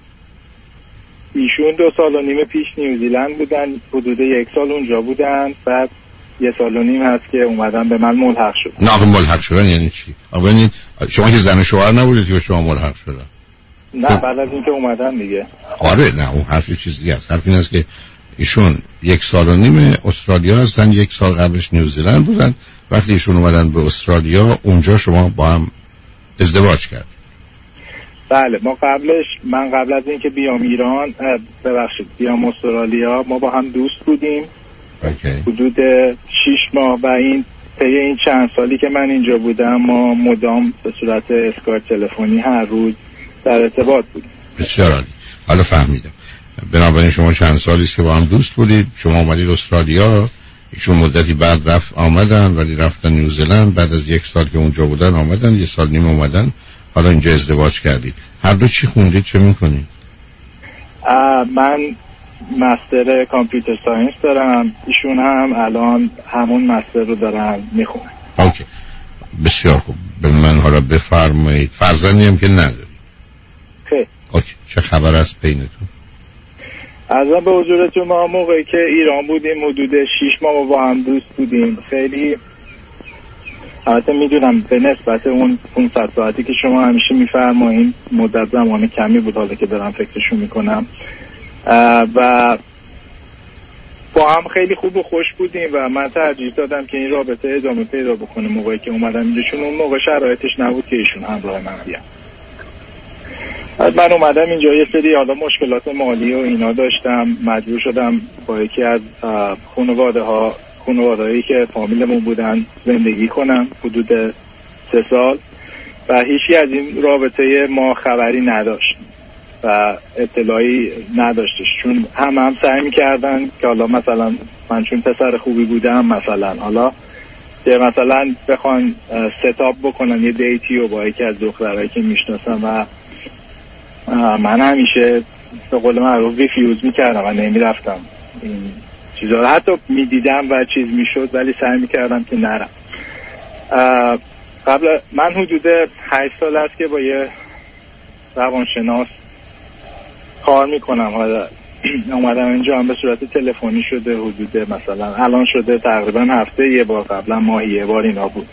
ایشون 2.5 سال پیش نیوزیلند بودن، حدود 1 سال اونجا بودن، بعد 1.5 سال هست که اومدن به من ملحق شد. نه ملحق شدن یعنی چی؟ شما که زن شوهر نبودید که شما ملحق شدن؟ نه بعد از اینکه اومدن دیگه. آره نه اون حرف چیزی هست. حرف این است که ایشون 1.5 سال استرالیا هستن، 1 سال قبلش نیوزیلند بودن. وقتی ایشون اومدن به استرالیا اونجا شما با هم ازدواج کرد. بله من قبل از اینکه بیام ایران بیام استرالیا ما با هم دوست بودیم. حدود 6 ماه و این چند سالی که من اینجا بودم ما مدام به صورت اسکایپ تلفنی هر روز در ارتباط بودیم. بسیار عالی. حالا فهمیدم. بنابراین شما چند سالی است که با هم دوست بودید، شما اومدید استرالیا، ایشون مدتی بعد آمدن ولی رفتن نیوزیلند، بعد از 1 سال که اونجا بودن آمدن، 1.5 سال اومدن، حالا اینجا ازدواج کردید. هر دو چی خوندید، چه میکنید؟ من مستر کامپیوتر ساینس دارم، ایشون هم الان همون مستر رو دارن میخونن. اوکی بسیار خوب. به من حالا بفرمایید فرزندی هم که نداری؟ خیلی. اوکی چه خبر از بینتون؟ از به حضورتون ما موقعی که ایران بودیم حدود 6 ماه با هم دوست بودیم. خیلی البته میدونم به نسبت اون 500 ساعتی که شما همیشه میفرمایید مدت زمان کمی بود حالا که دارم فکرشو میکنم و با هم خیلی خوب و خوش بودیم و من ترجیح دادم که این رابطه ادامه پیدا بکنه. موقعی که اومدم اینجا چون اون موقع شرایطش نبود که ایشون همراه من بیان. من اومدم اینجا یه سری حالا مشکلات مالی و اینا داشتم، مجبور شدم با یکی از خانواده‌هایی که فامیلمون بودن زندگی کنم حدود 3 سال و هیچی از این رابطه ما خبری نداشت و اطلاعی نداشتش، چون هم سعی می‌کردن که حالا مثلا من چون پسر خوبی بودم مثلا مثلا بخوان ستاپ بکنن یه دیتی و با یکی از دخترایی که میشناسم و من همیشه به قول معروف ریفیوز میکردم و نمیرفتم این چیزا رو، حتی میدیدم و چیز میشد ولی سعی میکردم که نرم. من حدود 8 سال است که با یه روانشناس کار میکنم. حالا اومدم اینجا هم به صورت تلفنی شده، حدود مثلا الان شده تقریبا هفته یه بار، قبلا ماهی یه بار اینا بود.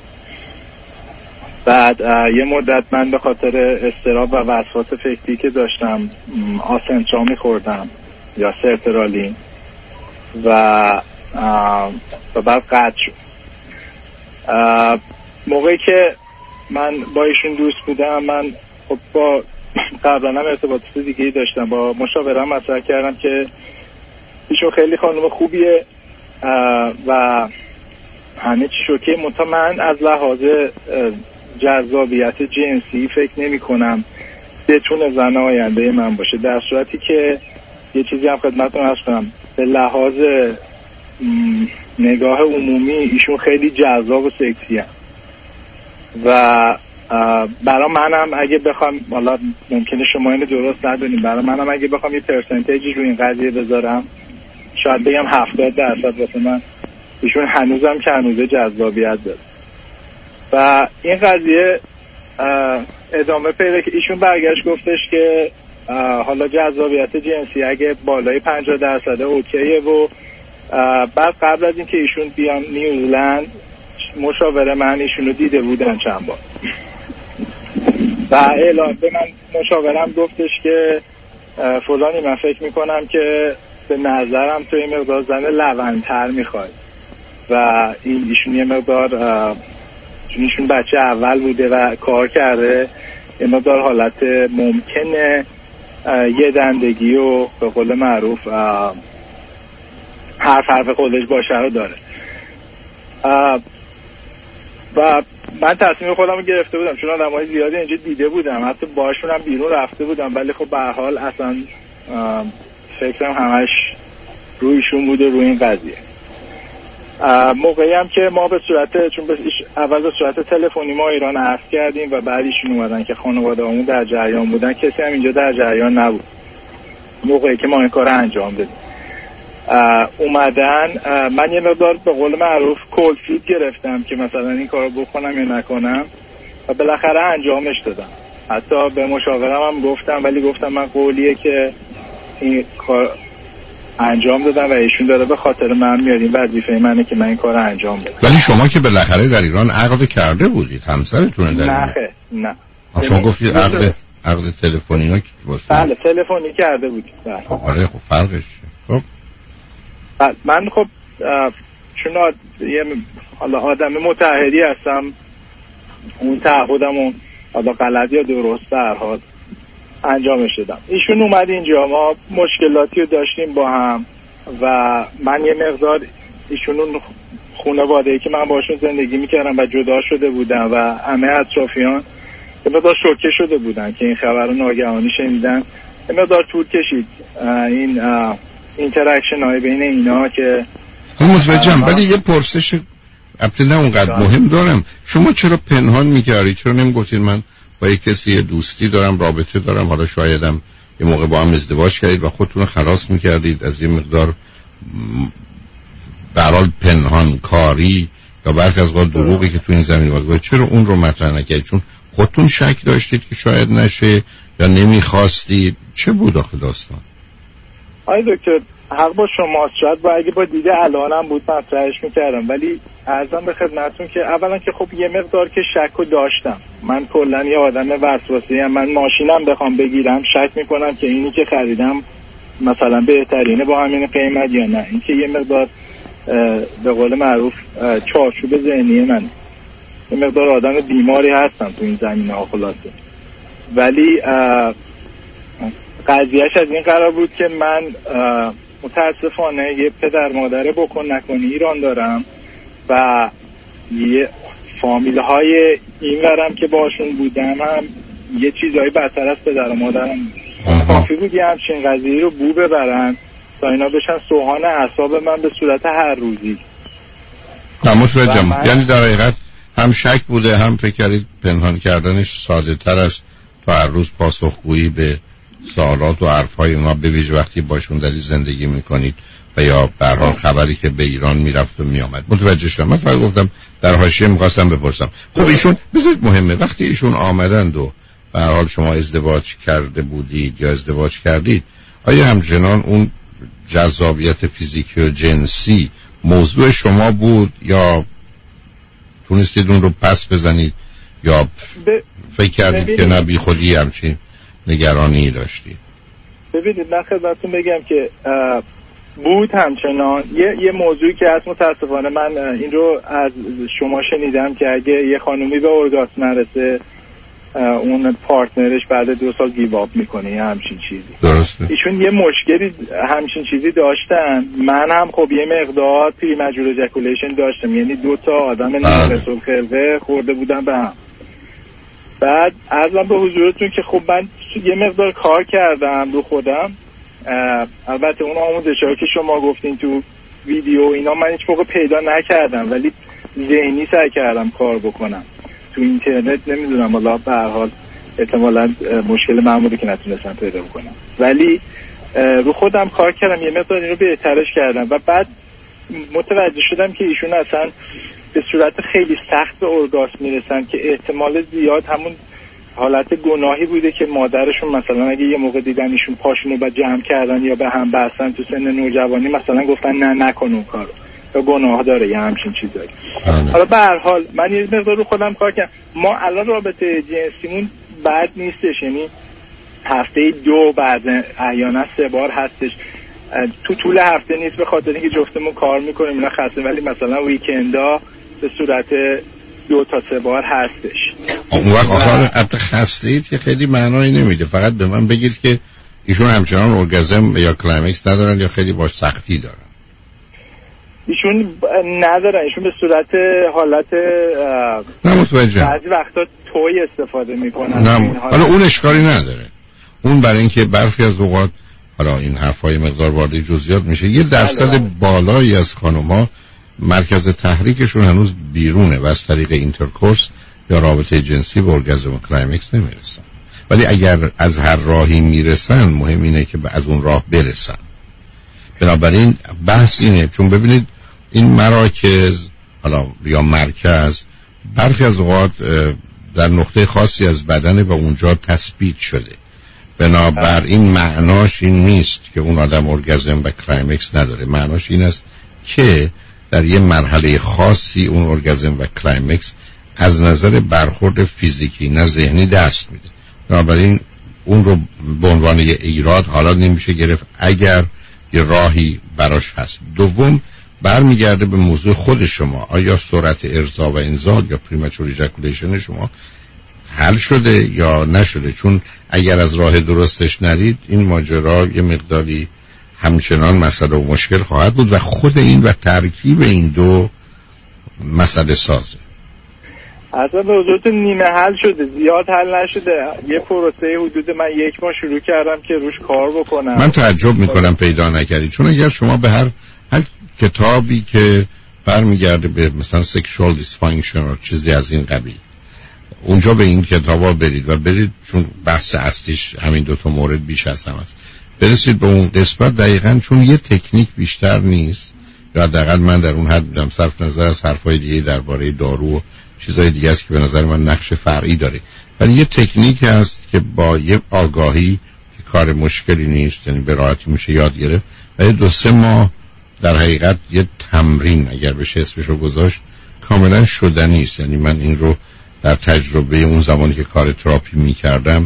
بعد یه مدت من به خاطر اضطراب و وسواس فکری که داشتم آسنترا میخوردم یا سرترالین و بعد قطع شد. موقعی که من با ایشون دوست بودم من خب با قبلا هم ارتباطات دیگه‌ای داشتم، با مشاورم مطرح کردم که ایشون خیلی خانم خوبیه و همه چی شوکه، منتها من از لحاظ جذابیت جنسی فکر نمی کنم بتونه زن آینده من باشه، در صورتی که یه چیزی هم خدمتتون عرض کنم، به لحاظ نگاه عمومی ایشون خیلی جذاب و سکسی هم و برای منم اگه بخوام، حالا ممکنه شما اینو درست ندونید، برای منم اگه بخوام یه پرسنتیجی رو این قضیه بذارم شاید بگم 70% واسه من ایشون هنوزم که هنوزه جذابیت داره. و این قضیه ادامه پیدا که ایشون برگشت گفتش که حالا جذابیت جنسی اگه بالای 50% اوکیه و بعد قبل از اینکه ایشون بیان نیوزلند مشاور من ایشونو دیده بودن چند بار و اعلام به من مشاورم گفتش که فلانی من فکر میکنم که به نظرم تو این مقدار زن لوندتر میخوای و ایشون یه مقدار چون ایشون بچه اول بوده و کار کرده، یه مقدار حالت ممکنه یه دندگی و به قول معروف حرف خودش باشه رو داره و من تصمیم خودم رو گرفته بودم چون آدمای زیادی اینجا دیده بودم، حتی باشون هم بیرون رفته بودم، ولی خب به هر حال اصلا فکرم همش رویشون بوده روی این قضیه. موقعی هم که ما به صورت اول به صورت تلفنی ما ایران عرض کردیم و بعد ایشون اومدن که خانواده همون در جریان بودن، کسی هم اینجا در جریان نبود موقعی که ما این کار انجام دادیم. اومدن من یه مقدار به قول معروف کولد فیت گرفتم که مثلا این کار بکنم یا نکنم و بالاخره انجامش دادم. حتی به مشاورم هم گفتم، ولی گفتم من قولیه که این کار انجام دادم و ایشون داره به خاطر من میاد، این وظیفه منه که من این کار انجام بدم. ولی شما که بالاخره در ایران عقد کرده بودید، همسرتون در ایران؟ نه. شما گفتید عقد تلفنی ها که واسه؟ بله تلفنی کرده بودید. آره خب فرقش خب من خب چون یه حالا آدم متعهدی هستم، اون تعهدمو حالا غلط یا درست به هر حال انجامش دادم. ایشون اومد اینجا، ما مشکلاتی رو داشتیم با هم و من یه مقدار ایشون خانواده‌ای که من باشون زندگی میکردم و جدا شده بودم و همه اطرافیان یه مقدار شوکه شده بودن که این خبر رو ناگهانی شنیدن. یه مقدار طول کشید این اینتراکشن های بین اینا که متوجهم. ولی یه پرسش نه اونقدر مهم دارم، شما چرا پنهان میکردید؟ چرا نمیگفتید من با یک کسی دوستی دارم، رابطه دارم، حالا شایدم یه موقع با هم ازدواج کردید و خودتون خلاص میکردید از این مقدار برای پنهان کاری یا برخی از اوقات دروغی که تو این زمین وارد؟ چرا اون رو مطرح نکردید؟ چون خودتون شک داشتید که شاید نشه یا نمیخواستید؟ چه بود آخه داستان؟ آی دکتر حق با شماست، شاید با اگه با دیده الانم بود مطرحش میکردم، ولی عرضم به خدمتتون که اولا که خب یه مقدار که شکو داشتم. من کلا یه آدم وسواسی ام، من ماشینم بخوام بگیرم شک میکنم که اینی که خریدم مثلا بهترینه با همین قیمت یا نه. این که یه مقدار به قول معروف چارچوب ذهنی من، یه مقدار آدم بیماری هستم تو این زمینه ها خلاصه. ولی قضیهش از این قرار بود که من متاسفانه یه پدر مادره بکن نکنی ایران دارم و یه فامیل های این ورم که باشون بودم هم یه چیزایی بدتر از پدر و مادرم کافی بود یه همچین قضیه رو بو ببرن تا اینا بشن سوهان اعصاب من به صورت هر روزی. یعنی در حقیقت هم شک بوده، هم فکر کردید پنهان کردنش ساده تر است تا هر روز پاسخگویی به سوالات و حرفای اونا، به ویژه وقتی باشون داری زندگی میکنید و یا به هر حال خبری که به ایران میرفت و میآمد. متوجه شدم. من فقط گفتم در حاشیه میخواستم بپرسم. خب ایشون بذارید مهمه، وقتی ایشون آمدند و به هر حال شما ازدواج کرده بودید یا ازدواج کردید، آیا همچنان اون جذابیت فیزیکی و جنسی موضوع شما بود یا تونستید اون رو پس بزنید یا فکر کردید که نه بی خودی همچین نگرانی داشتید؟ ببینید من خدمتتون بگم که بود همچنان یه موضوعی که از متاسفانه من این رو از شما شنیدم که اگه یه خانومی به ارگاسم نرسه اون پارتنرش بعد 2 سال گیو آپ میکنه یا همچین چیزی. درسته. ایشون یه مشکلی همچین چیزی داشتن، من هم خب یه مقدار پریمچور اجاکولیشن داشتم، یعنی 2 تا آدم ناقص الخلقه خورده بودن به هم. بعد عرضم به حضورتون که خب من یه مقدار کار کردم رو خودم. البته اون آموزش‌هایی که شما گفتین تو ویدیو اینا من هیچ موقع پیدا نکردم، ولی ذهنی سعی کردم کار بکنم تو اینترنت. نمیدونم والله به هر حال احتمالاً مشکل معمولی که نتونستم پیدا بکنم، ولی رو خودم کار کردم، یه مقدار این رو بهترش کردم و بعد متوجه شدم که ایشون اصلا به صورت خیلی سخت به ارگاسم میرسن که احتمال زیاد همون حالت گناهی بوده که مادرشون مثلا اگه یه موقع دیدن ایشون پاشونو با جمع کردن یا به هم بستن تو سن نوجوانی مثلا گفتن نه نکن اون کارو یا گناه داره یا همچین چیزایی. حالا به هر حال من یه مقدار رو خودم کار کردم. ما الان رابطه جنسیمون بد نیستش، یعنی هفته 2 بعد احیانا 3 بار هستش. تو طول هفته نیست، به خاطر اینکه جفتمون کار میکنیم اینا خسته، ولی مثلا ویکندا به صورت 2 تا 3 بار هستش. اون وقت آخر خسته اید که خیلی معنایی نمیده. فقط به من بگید که ایشون همچنان ارگازم یا کلایمکس ندارن یا خیلی باش سختی دارن؟ ایشون ندارن، ایشون به صورت حالت بعضی وقتا توی استفاده میکنن. حالا اون اشکالی نداره، اون برای اینکه برخی از اوقات حالا این حرفای مقدار وارد جزئیات میشه، یه درصد بالایی از خانم‌ها مرکز تحریکشون هنوز بیرونه و از طریق اینترکورس یا رابطه جنسی به ارگازم و کلایمکس نمیرسن. ولی اگر از هر راهی میرسن، مهم اینه که از اون راه برسن. بنابراین بحث اینه، چون ببینید این مراکز حالا یا مرکز برخی از اوقات در نقطه خاصی از بدن و اونجا تثبیت شده، بنابراین معناش این نیست که اون آدم ارگازم و کلایمکس نداره. معناش این است که در یه مرحله خاصی اون ارگازم و کلایمکس از نظر برخورد فیزیکی نه ذهنی دست میده. بنابراین اون رو به عنوان یه ایراد حالا نمیشه گرفت اگر یه راهی براش هست. دوم برمیگرده به موضوع خود شما، آیا سرعت ارضا و انزال یا پریمچور ایجاکولیشن شما حل شده یا نشده؟ چون اگر از راه درستش نرید این ماجرا یه مقداری همچنان مسئله و مشکل خواهد بود و خود این و ترکیب این دو مسئله سازه. اصلا به حضورتون نیمه حل شده، زیاد حل نشده. یه پروسه حدود من 1 ماه شروع کردم که روش کار بکنم. من تعجب میکنم پیدا نکردی، چون اگر شما به هر کتابی که برمیگرده به مثلا sexual dysfunction و چیزی از این قبیل، اونجا به این کتابا برید و برید، چون بحث اصلیش همین 2 تا مورد بیش از هم است، برسید به اون قسمت دقیقاً، چون یه تکنیک بیشتر نیست، یا حداقل من در اون حد میدم صرف نظر از حرفای دیگه درباره دارو و چیزای دیگه است که به نظر من نقش فرعی داره، ولی یه تکنیک هست که با یه آگاهی که کار مشکلی نیست، یعنی به راحتی میشه یاد گرفت و 2-3 ماه در حقیقت یه تمرین اگر بشه اسمشو گذاشت کاملا شدنی است. یعنی من این رو در تجربه اون زمانی که کار تراپی میکردم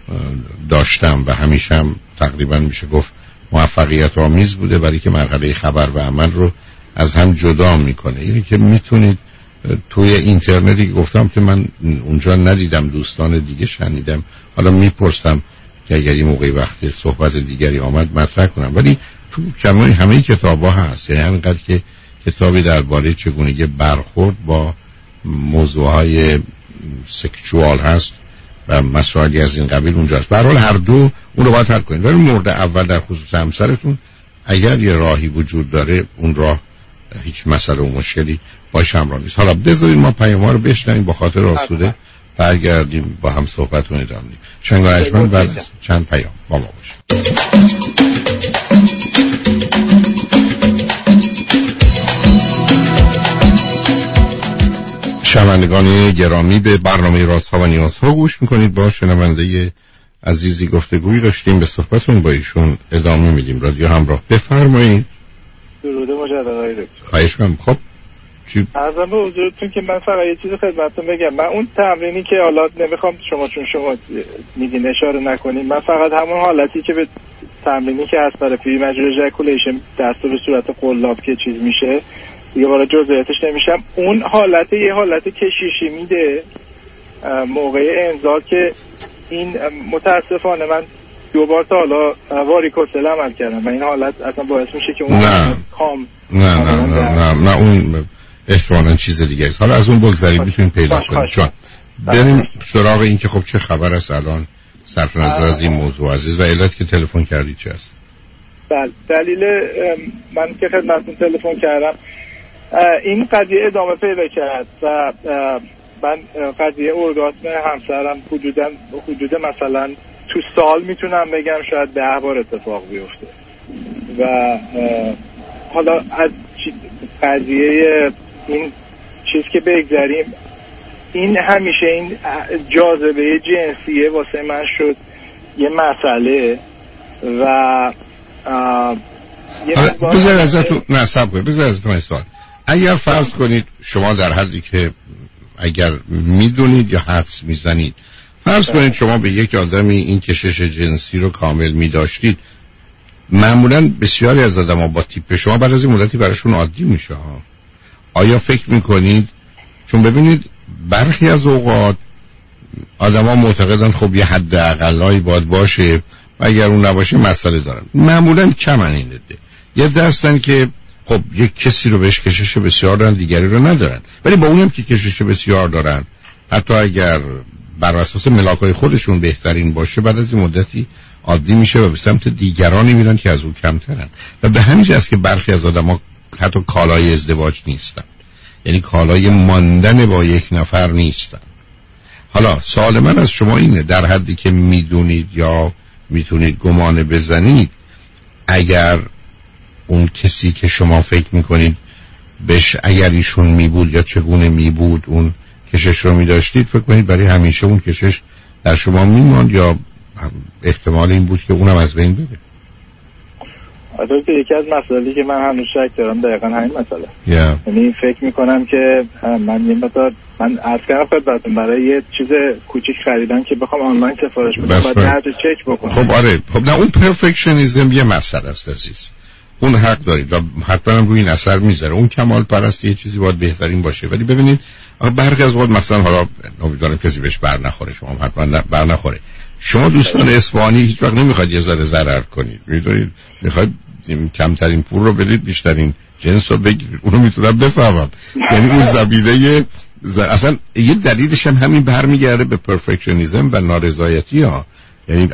داشتم و همیشه هم تقریبا میشه گفت موفقیت آمیز بوده، برای که مرحله خبر و عمل رو از هم جدا میکنه. اینی که میتونید توی اینترنتی گفتم که من اونجا ندیدم، دوستان دیگه شنیدم، حالا میپرسم که اگر این موقعی وقت صحبت دیگری آمد مطرح کنم، ولی تو همه کتابا هست. یعنی همینقدر که کتابی درباره چگونگی برخورد با موضوعهای سکشوال هست و مسائلی از این قبیل اونجاست. به هر حال هر دو اون رو باید حل کنید. ولی مورد اول در خصوص همسرتون اگر یه راهی وجود داره، اون راه هیچ مسئله و مشکلی باش همراه نیست. حالا بذارید ما پیام‌ها رو بشنویم، با خاطر آسوده برگردیم با هم صحبتون ادامه بدیم. شنگ آرشمن بعد از چند پیام با ما باشید. شنوندگان گرامی، به برنامه رازها و نیازها گوش میکنید. با شنونده عزیزی گفتگویی داشتیم، به صحبتون با ایشون ادامه میدیم. رادیو همراه، بفرمایید. درود مجدد آقای دکتر. خواهش می‌کنم. خب عرضم به حضورتون که من فقط یه چیز خدمتتون بگم. من اون تمرینی که حالا نمیخوام چون شما میگین اشاره نکنید، من فقط همون حالتی که به تمرینی که هست برای پریمچور ایجاکولیشن دست به صورت قلاب که چیز میشه، دیگه وارد جزئیاتش نمیشم، اون حالت یه حالت کشیشی میده موقع انزال که این متاسفانه من 2 بار تا حالا واریکوسل عمل کردم و این حالت اصلا باعث میشه که اون کام نه اون احتمالاً چیز دیگه است. حالا از اون بگذارید، میتونید پیدا کنید. چون بریم سراغ این که خب چه خبر است الان صرف نظر از این موضوع عزیز و علت که تلفن کردید چه است؟ بله، دلیل من که خدمتتون تلفن کردم این قضیه ادامه پیدا کرد و من قضیه ارگاسم همسرم حدود مثلا تو سال میتونم بگم شاید 10 بار اتفاق بیفته و حالا از قضیه این چیز که بگذاریم، این همیشه این جاذبه جنسیه واسه من شد یه مسئله و بذار ازتون نصب کنید. بذار ازتون سوال، اگر فرض کنید شما در حدی که اگر میدونید یا حدس میزنید، فرض کنید شما به یک آدمی این کشش جنسی رو کامل میداشتید، معمولا بسیاری از آدم‌ها با تیپ شما بعد از این مدتی براشون عادی میشه. آیا فکر میکنید؟ چون ببینید برخی از اوقات آدم‌ها معتقدن خب یه حد اقلایی باید باشه و اگر اون نباشه مسئله دارن. معمولا کمن این ده. یه دستن که خب یک کسی رو بهش کشش بسیار دارن، دیگری رو ندارن، ولی با اونم که کشش بسیار دارن حتی اگر بر اساس ملاکای خودشون بهترین باشه بعد از این مدتی عادی میشه و به سمت دیگرانی میرن که از اون کمترن. و به همین جاست که برخی از آدم‌ها حتی کالای ازدواج نیستن، یعنی کالای ماندن با یک نفر نیستن. حالا سوال من از شما اینه، در حدی که میدونید یا میتونید گمان بزنید، اگر اون کسی که شما فکر میکنید بهش اگر ایشون میبود یا چگونه میبود اون کشش رو میداشتید، فکر کنید برای همیشه اون کشش در شما میماند یا احتمال این بود که اونم از بین بره؟ البته یکی از مسائلی که من هنوز شک دارم دقیقاً همین مسئله. یعنی فکر میکنم که من یه مقدار من از کردم خدمتتون برای یه چیز کوچیک خریدم که بخوام آنلاین سفارش بدم باید درد چک بکنم. خب آره، خب نه اون پرفکشنیسم یه مسئله است عزیز، اون حق دارید و حتما روی این اثر میذاره. اون کمال پرستی یه چیزی باید بهترین باشه، ولی ببینید برخی از وقت مثلا حالا امیدوارم کسی بهش بر نخوره، شما حتما بر نخوره، شما دوستان اصفهانی هیچ وقت نمیخواید یه ذره ضرر کنید، میدونید میخواید کمترین پول رو بدید بیشترین جنس رو بگیرید. اونو میتونم بفهمم، یعنی اون زبیده اصلا یه دلیلش هم همین برمیگرده به پرفکشنیسم و نارضایتی ها. یعنی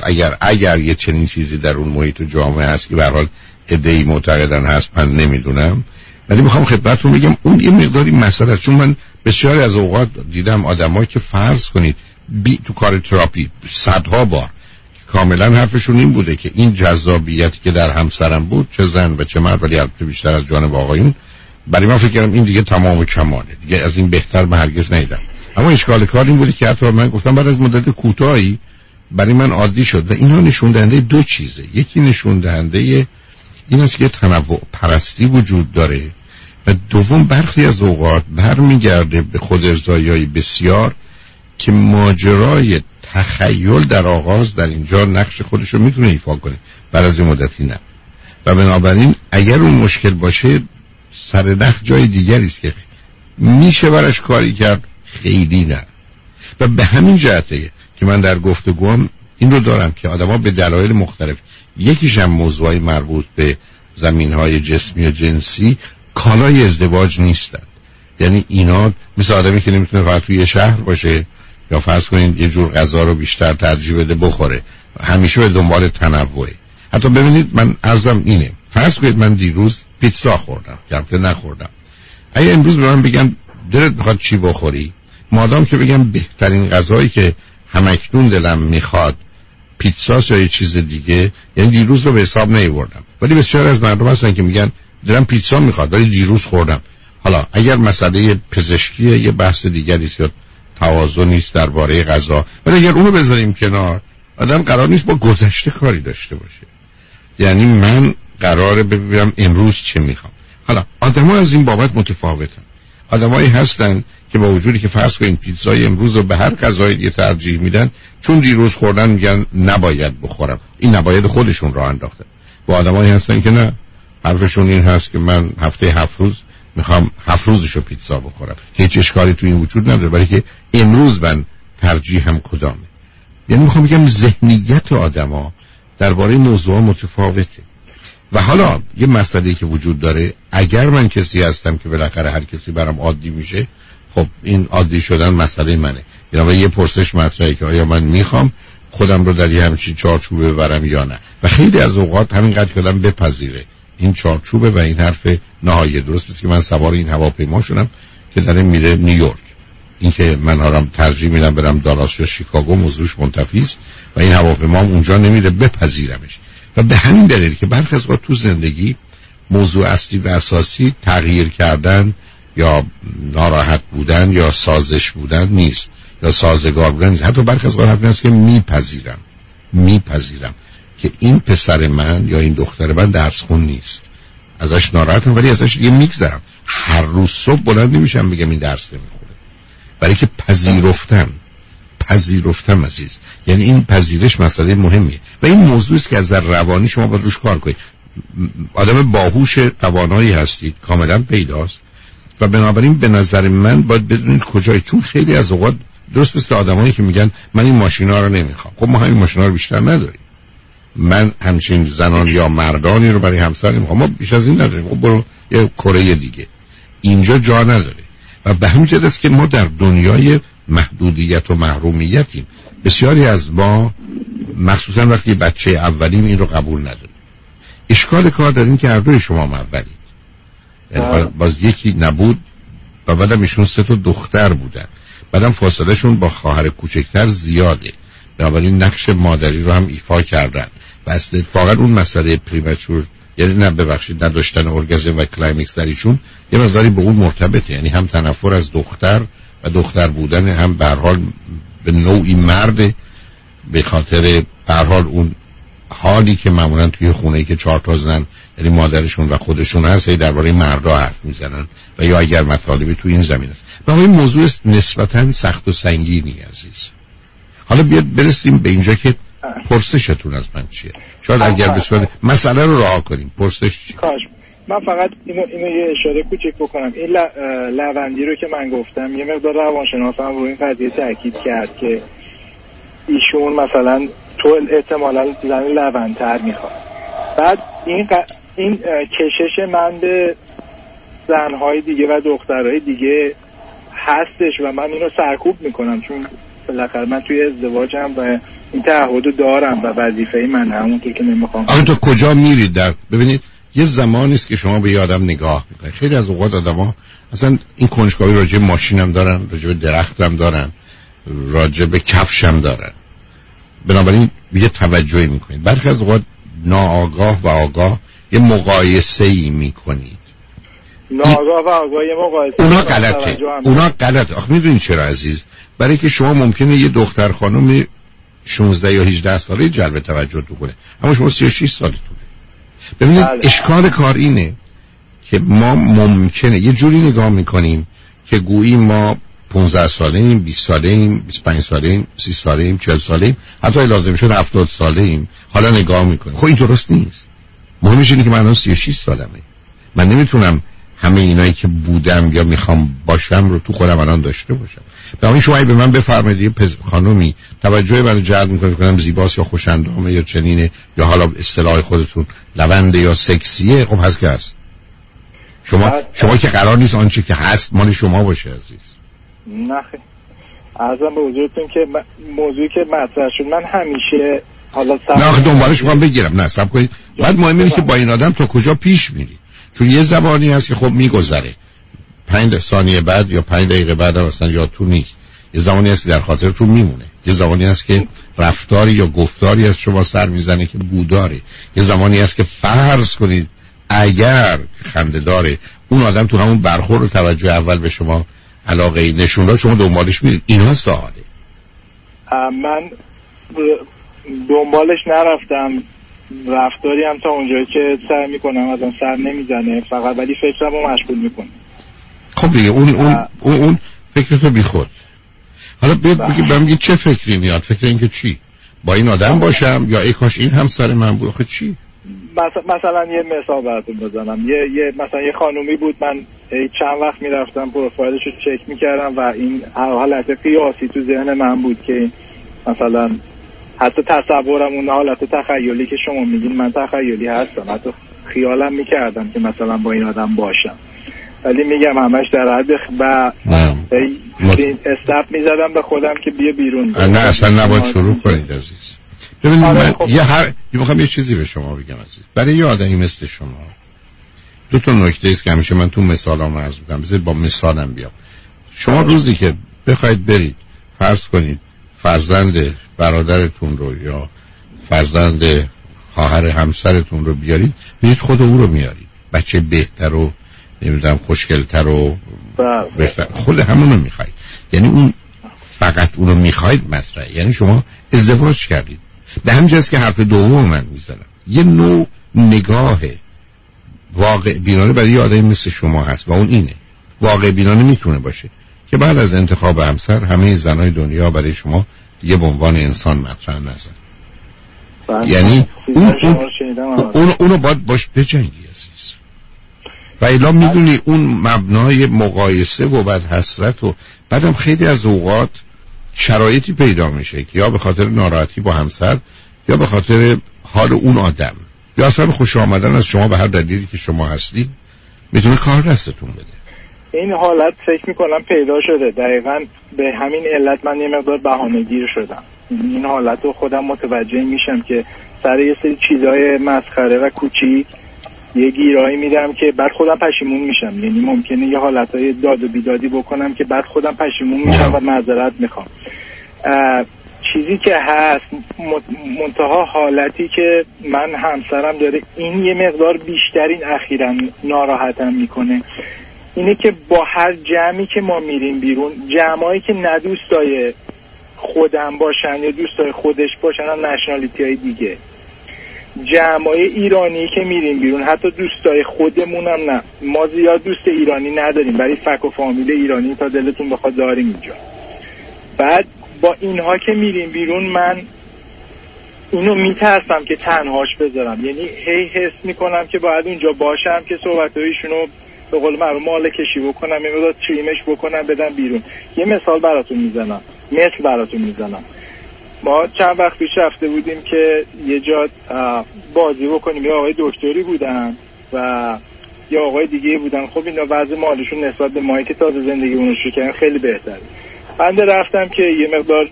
اگر یه چنین چیزی در اون محیط و جامعه هست که به هر حال عده‌ای معتقدن هست، من نمیدونم، ولی میخوام خدمتتون بگم اون یه مقداری مسئله است. چون من بسیاری از اوقات دیدم آدمایی که فرض کنید تو کار تراپی صدها بار کاملا حرفشون این بوده که این جذابیتی که در همسرم بود، چه زن و چه مرد، ولی البته بیشتر از جانب آقایون، برای من فکر کردم این دیگه تمام و کماله، دیگه از این بهتر من هرگز ندیدم. اما اشکال کار این بوده که حتی من گفتم بعد از مدت کوتاهی برای من عادی شد. و اینها نشون دهنده دو چیزه. یکی نشون دهنده این است که تنوع پرستی وجود داره و دوم برخی از اوقات برمیگرده به خود ارضایی بسیار که ماجرای تخیل در آغاز در اینجا نقش خودش رو میتونه ایفا کنه، بعد از این مدتی نه. و بنابراین اگر اون مشکل باشه سر نخ جای دیگری است که میشه برش کاری کرد، خیلی نه. و به همین جهته که من در گفتگوام این رو دارم که آدما به دلایل مختلف، یکیش هم موضوعی مربوط به زمینهای جسمی و جنسی، کالای ازدواج نیستن. یعنی اینا مثل آدمی که نمیتونه فقط توی شهر باشه یا فرض کنید یه جور غذا رو بیشتر ترجیح بده بخوره، همیشه به دنبال تنوعه. حتی ببینید من عرضم اینه، فرض کنید من دیروز پیتزا خوردم، البته نخوردم. اگه امروز به من بگم دلت میخواد چی بخوری، مادام که بگم بهترین غذایی که همکنون دلم میخواد پیتزاست یا یه چیز دیگه، یعنی دیروز رو به حساب نیاوردم. ولی بسیار از مردم هستن که میگن دلم پیتزا میخواد ولی دیروز خوردم. حالا اگر مسئله پزشکی یه بحث دیگری است یا توازن نیست درباره غذا، ولی اگر اونو بذاریم کنار، آدم قرار نیست با گذشته کاری داشته باشه. یعنی من قراره ببینم امروز چه میخوام. حالا آدم‌ها از این بابت متفاوتن. آدمایی هستن که با وجودی که فرض کنید پیتزای امروز رو به هر غذای دیگه ترجیح میدن، چون دیروز خوردن میگن نباید بخورم. این نباید خودشون راه انداختن. و آدمایی هستن که نه، حرفشون این هست که من هفته 7 روز میخوام 7 روزشو پیتزا بخورم، که هیچ اشکالی تو این وجود نداره، ولی که امروز من ترجیحم کدامه. یعنی میخوام بگم ذهنیت آدما درباره موضوع متفاوته. و حالا یه مسئله که وجود داره، اگر من کسی هستم که بالاخره هر کسی برام عادی میشه، خب این عادی شدن مسئله منه. یعنی یه پرسش مطرحه که آیا من میخوام خودم رو در یه همچین چارچوبه ببرم یا نه. و خیلی از اوقات همینقدر که آدم بپذیره این چارچوبه و این حرف نهایی درست است که من سوار این هواپیما شدم که داره میره نیویورک، این که من هارم ترجیح میدم برم دالاس یا شیکاگو موضوعش منتفی است و این هواپیما اونجا نمیره، بپذیرمش. و به همین دلیل که برخی از وقت تو زندگی موضوع اصلی و اساسی تغییر کردن یا ناراحت بودن یا سازش بودن نیست یا سازگار بودن نیست. حتی برخی از وقت حرف این است که میپذیرم که این پسر من یا این دختر من درس خون نیست، ازش ناراحتم ولی ازش دیگه میگذرم. هر روز صبح بلند نمیشم بگم این درس نمیخوره، برای که پذیرفتم عزیز. یعنی این پذیرش مسئله مهمیه. و این موضوعی است که از روانی شما باید روش کار کنید. آدم باهوش توانایی هستید، کاملا پیداست، و بنابراین به نظر من باید بدونید کجای، چون خیلی از اوقات درست مثل آدمایی که میگن من این ماشینا رو نمیخوام. خب ما همین ماشینا رو بیشتر نداریم. من همچین زنان یا مردانی رو برای همسر نمیخوام، ما بیش از این نداریم. خب برو یه کره دیگه، اینجا جا نداره. و به همین جهت است که ما در دنیای محدودیت و محرومیتیم. بسیاری از ما مخصوصا وقتی بچه اولیم این رو قبول نداریم. اشکال کار در این که هر دوی شما اولید، یعنی باز یکی نبود و بعدم ایشون 3 تا دختر بودن، بعدم فاصله شون با خواهر کوچکتر زیاده، بنابراین نقش مادری رو هم ایفا کردن و اصلا اتفاقا اون مسئله پریمچور، یعنی نه ببخشید نداشتن ارگازم و کلایمکس در ایشون یه مقداری به اون مرتبطه، یعنی هم تنفر از دختر و دختر بودن، هم به هر حال به نوعی مرد، به خاطر به هر حال اون حالی که معمولا توی خونه‌ای که 4 تا زن یعنی مادرشون و خودشون هست درباره مردا حرف میزنن و یا اگر مطالبی توی این زمین است. و این موضوع نسبتاً سخت و سنگینی عزیز. حالا بیاد برسیم به اینجا که پرسشتون از من چیه. شاید اگر بسیار مسئله رو رها کنیم. پرسش چیه؟ من فقط اینو یه اشاره کوچیک بکنم. این لوندی رو که من گفتم یه مقدار روانشناسم رو این قضیه تاکید کرد که ایشون مثلا تو احتمالاً زن لوندتر میخواد. بعد این کشش من به زنهای دیگه و دخترهای دیگه هستش و من اینو سرکوب میکنم، چون بالاخره من توی ازدواجم و این تعهدو دارم و وظیفه من همونطور که نمیخوام. آخه تو کجا میرید؟ در ببینید یه زمانی است که شما به آدم نگاه میکنید. خیلی از اوقات آدما اصلا این کنجکاوی راجع به ماشینم دارن، راجع به درختم دارن، راجع به کفشم دارن، بنابراین یه توجهی میکنید. برخی از اوقات ناآگاه و آگاه یه مقایسه‌ای میکنید. ناآگاه و آگاه یه مقایسه. اونا غلطه. آخه میدونید چرا عزیز؟ برای که شما ممکنه یه دختر خانم 16 یا 18 ساله جلب توجهتون کنه، اما شما 36 سالتونه. ببینید اشکال کار اینه که ما ممکنه یه جوری نگاه میکنیم که گویی ما 15 ساله ایم، 20 ساله ایم، 25 ساله ایم، 30 ساله ایم، 40 ساله ایم، حتی لازم شد 70 ساله ایم. حالا نگاه میکنیم. خب این درست نیست. مهمش اینه که من الان 36 سالمه. من نمیتونم همه اینایی که بودم یا میخوام باشم رو تو خودم الان داشته باشم. بنابراین شما اگه به من بفرمایید یه خانومی توجه منو جلب میکنه کنم زیباست یا خوش‌اندامه یا چنینه یا حالا اصطلاح خودتون لونده یا سکسیه، خب هست که هست. شما که قرار نیست آنچه که هست مال شما باشه عزیز. نه عرضم به حضورتون که موضوعی که مطرح شد من همیشه حالا نه دنبالش میخوام بگیرم. نه صبر کنید. بعد مهم اینه که با این آدم تا کجا پیش میری، چون یه زبانی هست که خب میگذره 5 ثانیه بعد یا 5 دقیقه بعد اصلا یادتون نیست. یه زمانی هست در خاطرتون میمونه. یه زمانی هست که رفتاری یا گفتاری از شما سر میزنه که بوداره. یه زمانی هست که فرض کنید اگر خنده داره اون آدم تو همون برخورد و توجه اول به شما علاقه نشون داد شما دنبالش میرید. اینا سواله. من دنبالش نرفتم، رفتاری هم تا اونجایی که سعی میکنم ازم سر نمیزنه فقط، ولی فکرمو مشغول میکنه. خب دیگه اون فکرتو بیخود. حالا بگید چه فکری میاد؟ فکر این که چی؟ با این آدم باشم یا ای کاش این همسر من بود؟ خب چی؟ مثلا یه مثال براتون بزنم. مثلا یه خانومی بود، من چند وقت میرفتم پروفایلش رو چک میکردم و این حالت قیاسی تو ذهن من بود که مثلا حتی تصورم اون حالت تخیلی که شما میگین من تخیلی هستم، حتی خیالم میکردم که مثلا با این آدم باشم، ولی میگم همش در حد استاپ میزدم به خودم که بیا بیرون. نه اصلا نباید شروع کنید عزیز. ببینید من میخوام یه چیزی به شما بگم عزیز. برای یه آدمی مثل شما 2 تا نکته است که همیشه من تو مثالام عرض می‌کنم. بذارید با مثالم بیام. شما روزی که بخواید برید فرض کنید فرزند برادرتون رو یا فرزند خواهر همسرتون رو بیارید، میرید خود او رو میارید، بچه بهتر و نمیدونم خوشگل‌تر و بهتر، خود همون رو میخواید. یعنی اون فقط اون رو میخواید مطرحه. یعنی شما ازدواج کردید. به همین جاست که حرف دوم من میزنم یه نوع نگاه واقع بینانه برای یه آدمی مثل شما هست و اون اینه. واقع بینانه میتونه باشه که بعد از انتخاب همسر همه زنای دنیا برای شما دیگه به عنوان انسان مطرح نزن. یعنی اونو باید باش بجنگی عزیز. و الا میدونی اون مبنای مقایسه و بعد حسرت و بعدم خیلی از اوقات شرایطی پیدا میشه که یا به خاطر ناراحتی با همسر یا به خاطر حال اون آدم یا اصلا خوش آمدن از شما به هر دلیلی که شما هستید میتونه کار دستتون بده. این حالت فکر میکنم پیدا شده دقیقاً به همین علت من یه مقدار بهانه‌گیر شدم. این حالت رو خودم متوجه میشم که سر یه سری چیزای مسخره و کوچیک یه گیرایی میدم که بعد خودم پشیمون میشم. یعنی ممکنه یه حالتهای داد و بیدادی بکنم که بعد خودم پشیمون میشم و معذرت میخوام. چیزی که هست منتها حالتی که من همسرم داره این یه مقدار بیشترین اخیراً ناراحتم میکنه اینه که با هر جمعی که ما میریم بیرون، جمعایی که نه دوستای خودم باشن یا دوستای خودش باشن هم نشنالیتی های دیگه، جمعای ایرانی که میریم بیرون حتی دوستای خودمون هم نه، ما زیاد دوست ایرانی نداریم ولی فک و فامیل ایرانی تا دلتون بخواد داریم اینجا. بعد با اینها که میریم بیرون من اینو میترسم که تنهاش بذارم. یعنی هی حس میکنم که باید اونجا باشم که صحبتایشونو به قول معروف مال کشی بکنم، یه مقدار تریمش بکنم بدم بیرون. یه مثال براتون میزنم. ما چند وقت پیش رفته بودیم که یه جا بازی بکنیم، یه آقای دکتری بودن و یه آقای دیگه بودن. خب اینا وضع مالشون نسبت به مایی که تازه زندگی اونو شروع کردن خیلی بهتره. بنده رفتم که یه مقدار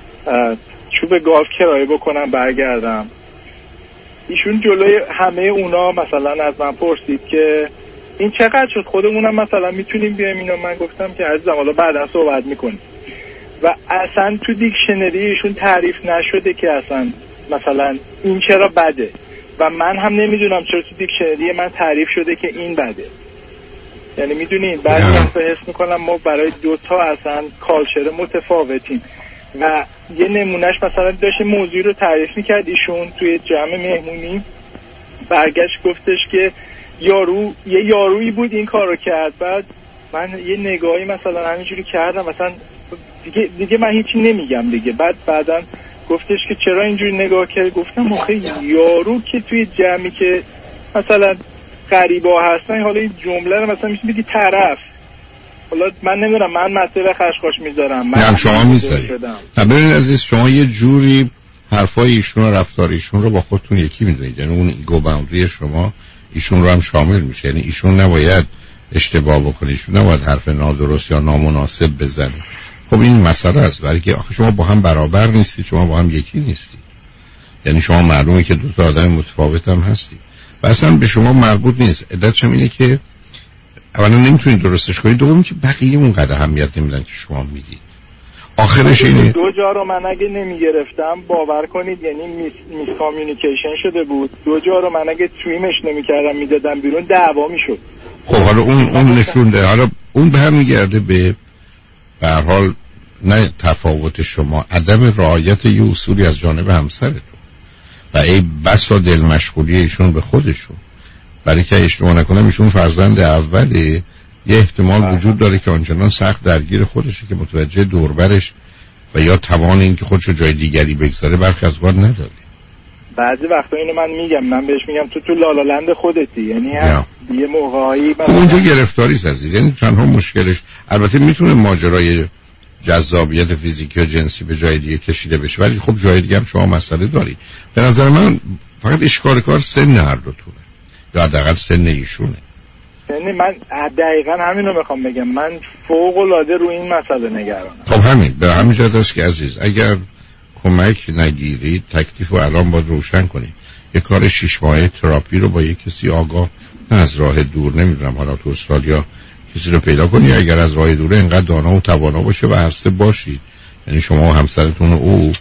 چوب گالف کرایه بکنم برگردم. ایشون جلوی همه اونا مثلا از من پرسید که این چقدر شد، خودمونم مثلا میتونیم بیایم اینا. من گفتم که عزیزم حالا بعدا صحبت میکنیم. و اصلا تو دیکشنری ایشون تعریف نشده که اصلا مثلا این چرا بده و من هم نمیدونم چرا تو دیکشنری من تعریف شده که این بده. یعنی میدونین بعضی وقتا حس میکنم ما برای دوتا اصلا کالچر متفاوتیم. و یه نمونهش مثلا داشت موضوعی رو تعریف میکرد ایشون توی جمع مهمونی، برگشت گفتش که یه یارویی بود این کارو کرد. بعد من یه نگاهی مثلا همینجوری کردم مثلا دیگه من هیچی نمیگم دیگه. بعدن گفتش که چرا اینجوری نگاه کرد؟ گفتم آخه یارو که توی جمعی که مثلا غریبا هستن حالا این جمله رو مثلا میشه بگی طرف. حالا من نمیدونم، من مسئله خشخاش میذارم، من شما میذارید. ببینید عزیز، شما یه جوری حرفای ایشون و رفتار ایشون رو با خودتون یکی میدونید. یعنی اون ایگو باوندری شما ایشون رو هم شامل میشه. یعنی ایشون نباید اشتباه بکنه، ایشون نباید حرف نادرست یا نامناسب بزنه. خب این مسئله است، ولی که آخه شما با هم برابر نیستید، شما با هم یکی نیستید. یعنی شما معلومه که دو تا آدم متفاوت هم هستید و اصلا به شما مربوط نیست. علتش اینه که اولا نمیتونید درستش کنید، دوم که بقیه اونقدر اهمیت نمیدن که شما میدید. آخرش اینه دو جا رو من اگه نمیگرفتم باور کنید یعنی میس کامیونیکیشن شده بود. دو جا رو من اگه تریمش نمیکردم میدادم بیرون دعوا میشد. خب حالا اون نشونده، حالا اون برمیگرده به هر حال نه تفاوت شما، عدم رعایت یه اصولی از جانب همسرتون و ای بسا دل مشغولی ایشون به خودشون. برای که اشتباه نکنم ایشون فرزند اوله، یه احتمال وجود داره که آنچنان سخت درگیر خودشه که متوجه دوربرش و یا توان این که خودشو جای دیگری بگذاره برخی از وقت نداره. بعضی وقتا اینو من میگم، من بهش میگم تو لالالند خودتی. یعنی یه موقعی اونجا گرفتاری است عزیز. یعنی تنها مشکلش البته میتونه ماجرای جذابیت فیزیکی و جنسی به جای دیگه کشیده بشه، ولی خب جای دیگه هم شما مسئله دارید. به نظر من فقط اشکال کار سن هر دوتونه یا حداقل سن ایشونه. یعنی من دقیقاً همین رو میخوام بگم، من فوق العاده رو این مسئله نگرانم. خب همین به همین جهت است که عزیز اگر کمک نگیرید تکلیف رو الان باید روشن کنید. یه کار 6 ماهه تراپی رو با یه کسی آگاه، نه از راه دور، نمیدونم حالا تو استرالیا کسی رو پیدا کنی اگر از راه دوره اینقدر دانا و توانا باشه و هر سه باشید، یعنی شما و همسرتون و او،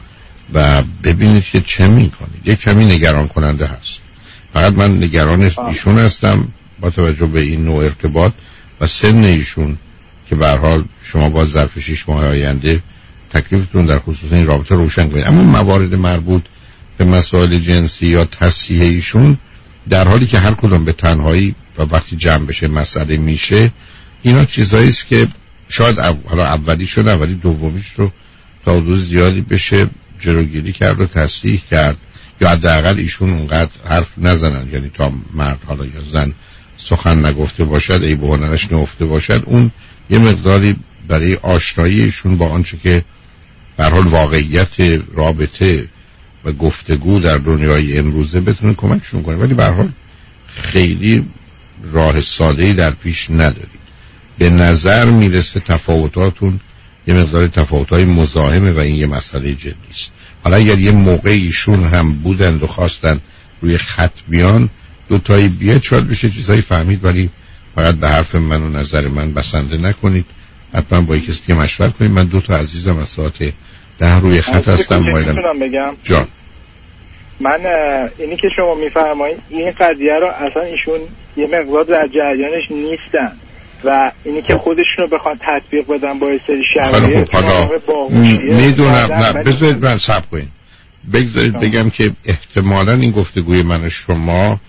و ببینید که چه میکنید. یه کمی نگران کننده هست. فقط من نگران ایشون هستم با توجه به این نوع ارتباط و سن ایشون که به هر حال شما باز ظرف 6 ماه آینده تکلیفتون در خصوص این رابطه روشن کنید. اما موارد مربوط به مسائل جنسی یا تصحیح ایشون در حالی که هر کدوم به تنهایی و وقتی جمع بشه مسئله میشه، اینا چیزایی است که شاید حالا اولیش شده ولی دومیش رو تا حدود زیادی بشه جلوگیری کرد و تصحیح کرد یا حداقل ایشون اونقدر حرف نزنن، یعنی تا مرد حالا یا زن سخن نگفته باشد، ای به هنرش نهفته باشد، اون یه مقداری برای آشناییشون با آنچه که به هر حال واقعیت رابطه و گفتگو در دنیای امروزه بتونه کمکشون کنه. ولی به هر حال خیلی راه ساده‌ای در پیش ندارید. به نظر میرسه تفاوتاتون یه مقدار تفاوت‌های مزاحمه و این یه مسئله جدی است. حالا اگر یه موقعی ایشون هم بودند و خواستن روی خط بیان، دو تایی بیاد شاید بشه چیزایی فهمید، ولی فقط به حرف من و نظر من بسنده نکنید. حتما با کسی که مشورت کنید. من دو تا عزیزم از ساعت 10 روی خط هستم. میتونم بگم جان، من اینی که شما میفرمایید این قضیه رو اصلا ایشون یه مقدار در جریانش نیستن و اینی که خودشونو بخوان تطبیق بدن با یه سری شرایط میدونم. نه بذارید من صبر کنید، بگذارید بگم که احتمالاً این گفتگوی من و شما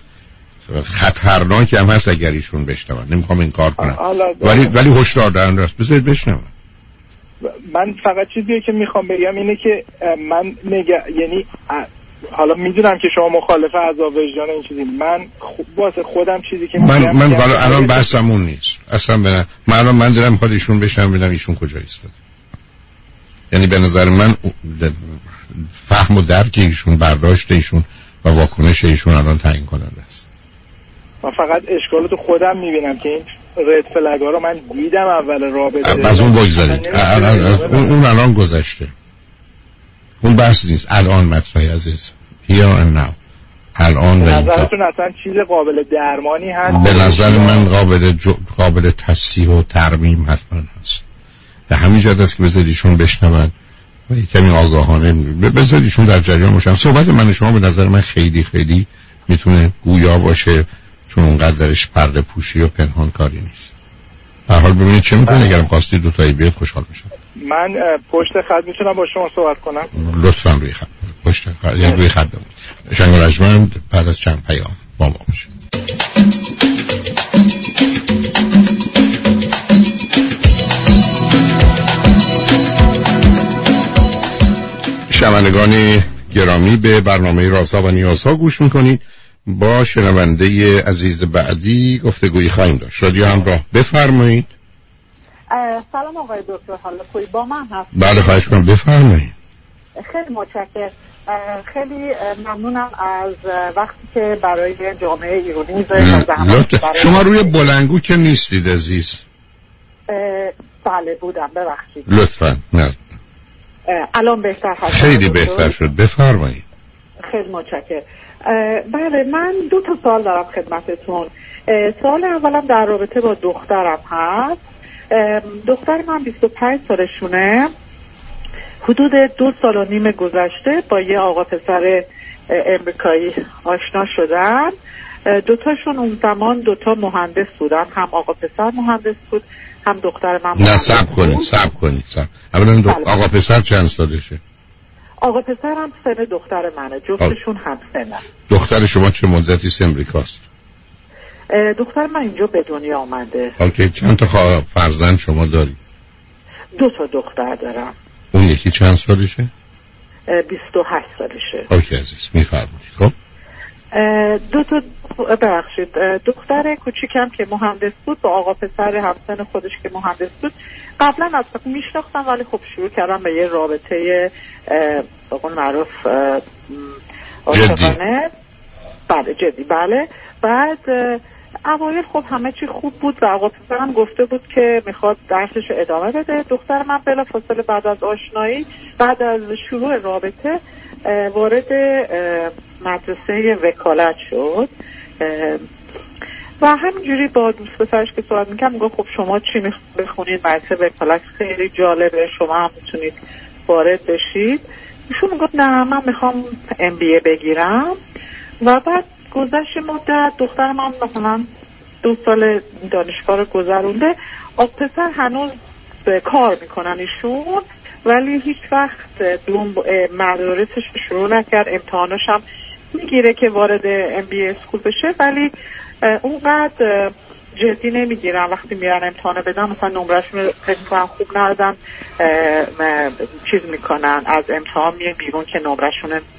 خطرناک هم هست اگر ایشون بشنون. نمیخوام این کار کنم ولی هشدار دهنده است. بذارید بشنون. من فقط چیزی که میخوام بگم اینه که من یعنی حالا میدونم که شما مخالف عذاب وجدان این چیزی، من واسه خودم چیزی که من حالا الان بحثمون نیست اصلا. من دارم میخواد ایشون بشنم ببینم ایشون کجا ایستاده. یعنی به نظر من فهم و درک ایشون، برداشت ایشون و واکنش ایشون الان تعیین کننده است. من فقط اشکالات خودم میبینم که این رد فلگ ها رو من دیدم اول رابطه. از اون بگذارید، اون الان گذشته، اون بحث نیست. الان مطرحی عزیز، here and now، الان. به نظرتون اصلا چیز قابل درمانی هست؟ به نظر من قابل تصحیح و ترمیم حتما هست. به همین جهت است که بذارید ایشون بشنون و کمی آگاهانه بذارید ایشون در جریان باشن. صحبت من و شما به نظر من خیلی خیلی میتونه گویا باشه، چون اونقدر درش پرده پوشی و پنهان کاری نیست. به هر حال ببینید چه میکنه. اگرم خواستی دو تایی بیاد خوشحال میشم. من پشت خط میتونم با شما صحبت کنم؟ لطفاً روی خط، پشت خط، یعنی روی خط بمونید. شنگ و رجمند بعد از چند پیام با ما باشید. شنوندگان گرامی، به برنامه رازها و نیازها گوش میکنید. با شنونده عزیز بعدی گفتگویی خواهیم داشت. رادیو همراه، بفرمایید. سلام آقای دکتر، حالا کوئی با من هست؟ بله خواهش کنم، بفرمایید. خیلی متشکرم. خیلی ممنونم از وقتی که برای جامعه ایرانی میذارید. شما روی بلندگو که نیستید عزیز؟ بله بودم، ببخشید. لطفاً. نه الان بهتر هست؟ خیلی بهتر شد، بفرمایید. خیلی متشکرم. بله، من 2 سوال دارم خدمتتون. سوال اولم در رابطه با دخترم هست. دختر من 25 سالشونه. حدود 2 سال و نیم گذشته با یه آقا پسر امریکایی آشنا شدن. 2 تاشون اون زمان 2 تا مهندس بودن، هم آقا پسر مهندس بود هم دختر من مهندس. نه صبر کنید. اولا آقا پسر چند سالشه؟ آقا پسر هم سن دختر منه، جفتشون هم سنه. دختر شما چه مدتی است امریکاست؟ دختر من اینجا به دنیا آمده. اوکی، چند تا فرزند شما داری؟ 2 تا دختر دارم. اون یکی چند سالشه؟ 28 سالشه. اوکی عزیز، میفرمایید. خب 2 تا ببخشید، دختر کوچیکم که مهندس بود با آقا پسر همسن خودش که مهندس بود قبلا از میشناختم، ولی خب شروع کردم به یه رابطه به قول معروف عاشقانه. بله جدی. بله بعد اوایل خب همه چی خوب بود و آقا پسرم گفته بود که میخواد درسش رو ادامه بده. دختر من بلافاصله بعد از آشنایی، بعد از شروع رابطه، وارد مدرسه وکالت شد و همینجوری با دوست پسرش که صحبت میکنم میگم خب شما چی بخونید؟ مدرسه وکالت خیلی جالبه، شما هم میتونید وارد بشید. ایشون میگفت نه من میخوام MBA بگیرم. و بعد گذشت مدت دختر من مثلا 2 سال دانشگاه رو گذرونده. آقا پسر هنوز کار میکنن ایشون، ولی هیچ وقت مدارسش شروع نکرد. امتحاناش هم میگیره که وارد MBA اسکول بشه، ولی اونقدر جدی نمیگیرن. وقتی میرن امتحان بدن مثلا نمرهشون رو خیلی خوب ندادن، چیز میکنن، از امتحان میان بیرون که نمرهشون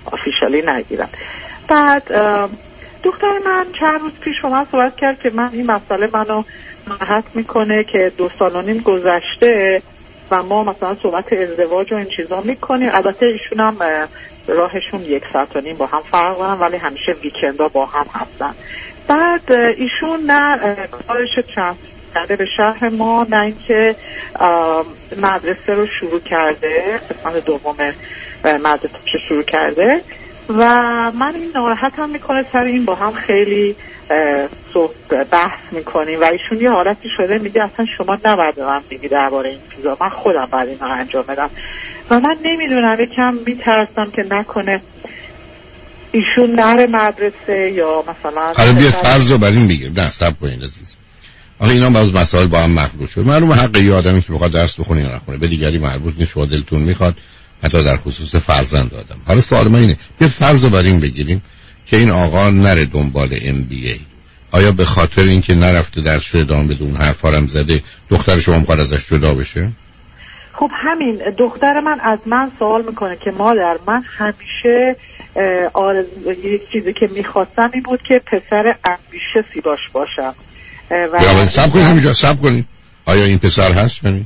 آفیشالی نگیرم. بعد دختر من چند روز پیش با من صحبت کرد که من این مسئله منو ناراحت میکنه که 2.5 سال گذشته و ما مثلا صحبت ازدواج و این چیزا میکنیم. البته ایشون هم راهشون 1.5 ساعت با هم فرق دارن ولی همیشه ویکندا با هم هستن. بعد ایشون نه کارش کرده به شهر ما، نه اینکه مدرسه رو شروع کرده، قسمت دوم مدرسه رو شروع کرده و من این ناراحت هم میکنه سر این. با هم خیلی بحث میکنیم و ایشون یه حالتی شده میگه اصلا شما نباید به من بگی درباره این چیزا، من خودم باید اینا انجام بدم و من نمیدونم، یکم میترسم که نکنه ایشون نره مدرسه یا مثلا حالا بیا فرض رو بر این بگیر. نه صبر کنید عزیز، آخه اینا باز مسائل با هم مخلوط شده. معلومه حق یه آدمی که بخواد درس بخونه یا نخونه به دیگری مربوط نیست، شما دلتون میخواد حتی در خصوص فرزند آدم. حالا سوال من اینه یه فرض رو بر این بگیریم که این آقا نره دنبال MBA، آیا به خاطر اینکه نرفته درس رو ادامه بده اون حرفا هم زده دختر شما میخواد ازش جدا بشه؟ خب همین دختر من از من سوال میکنه که مادر من همیشه یک چیزی که میخواستم این بود که پسر امبیشسی باشم و صبر کنید همینجا صبر کنید. آیا این پسر هست یا نیست؟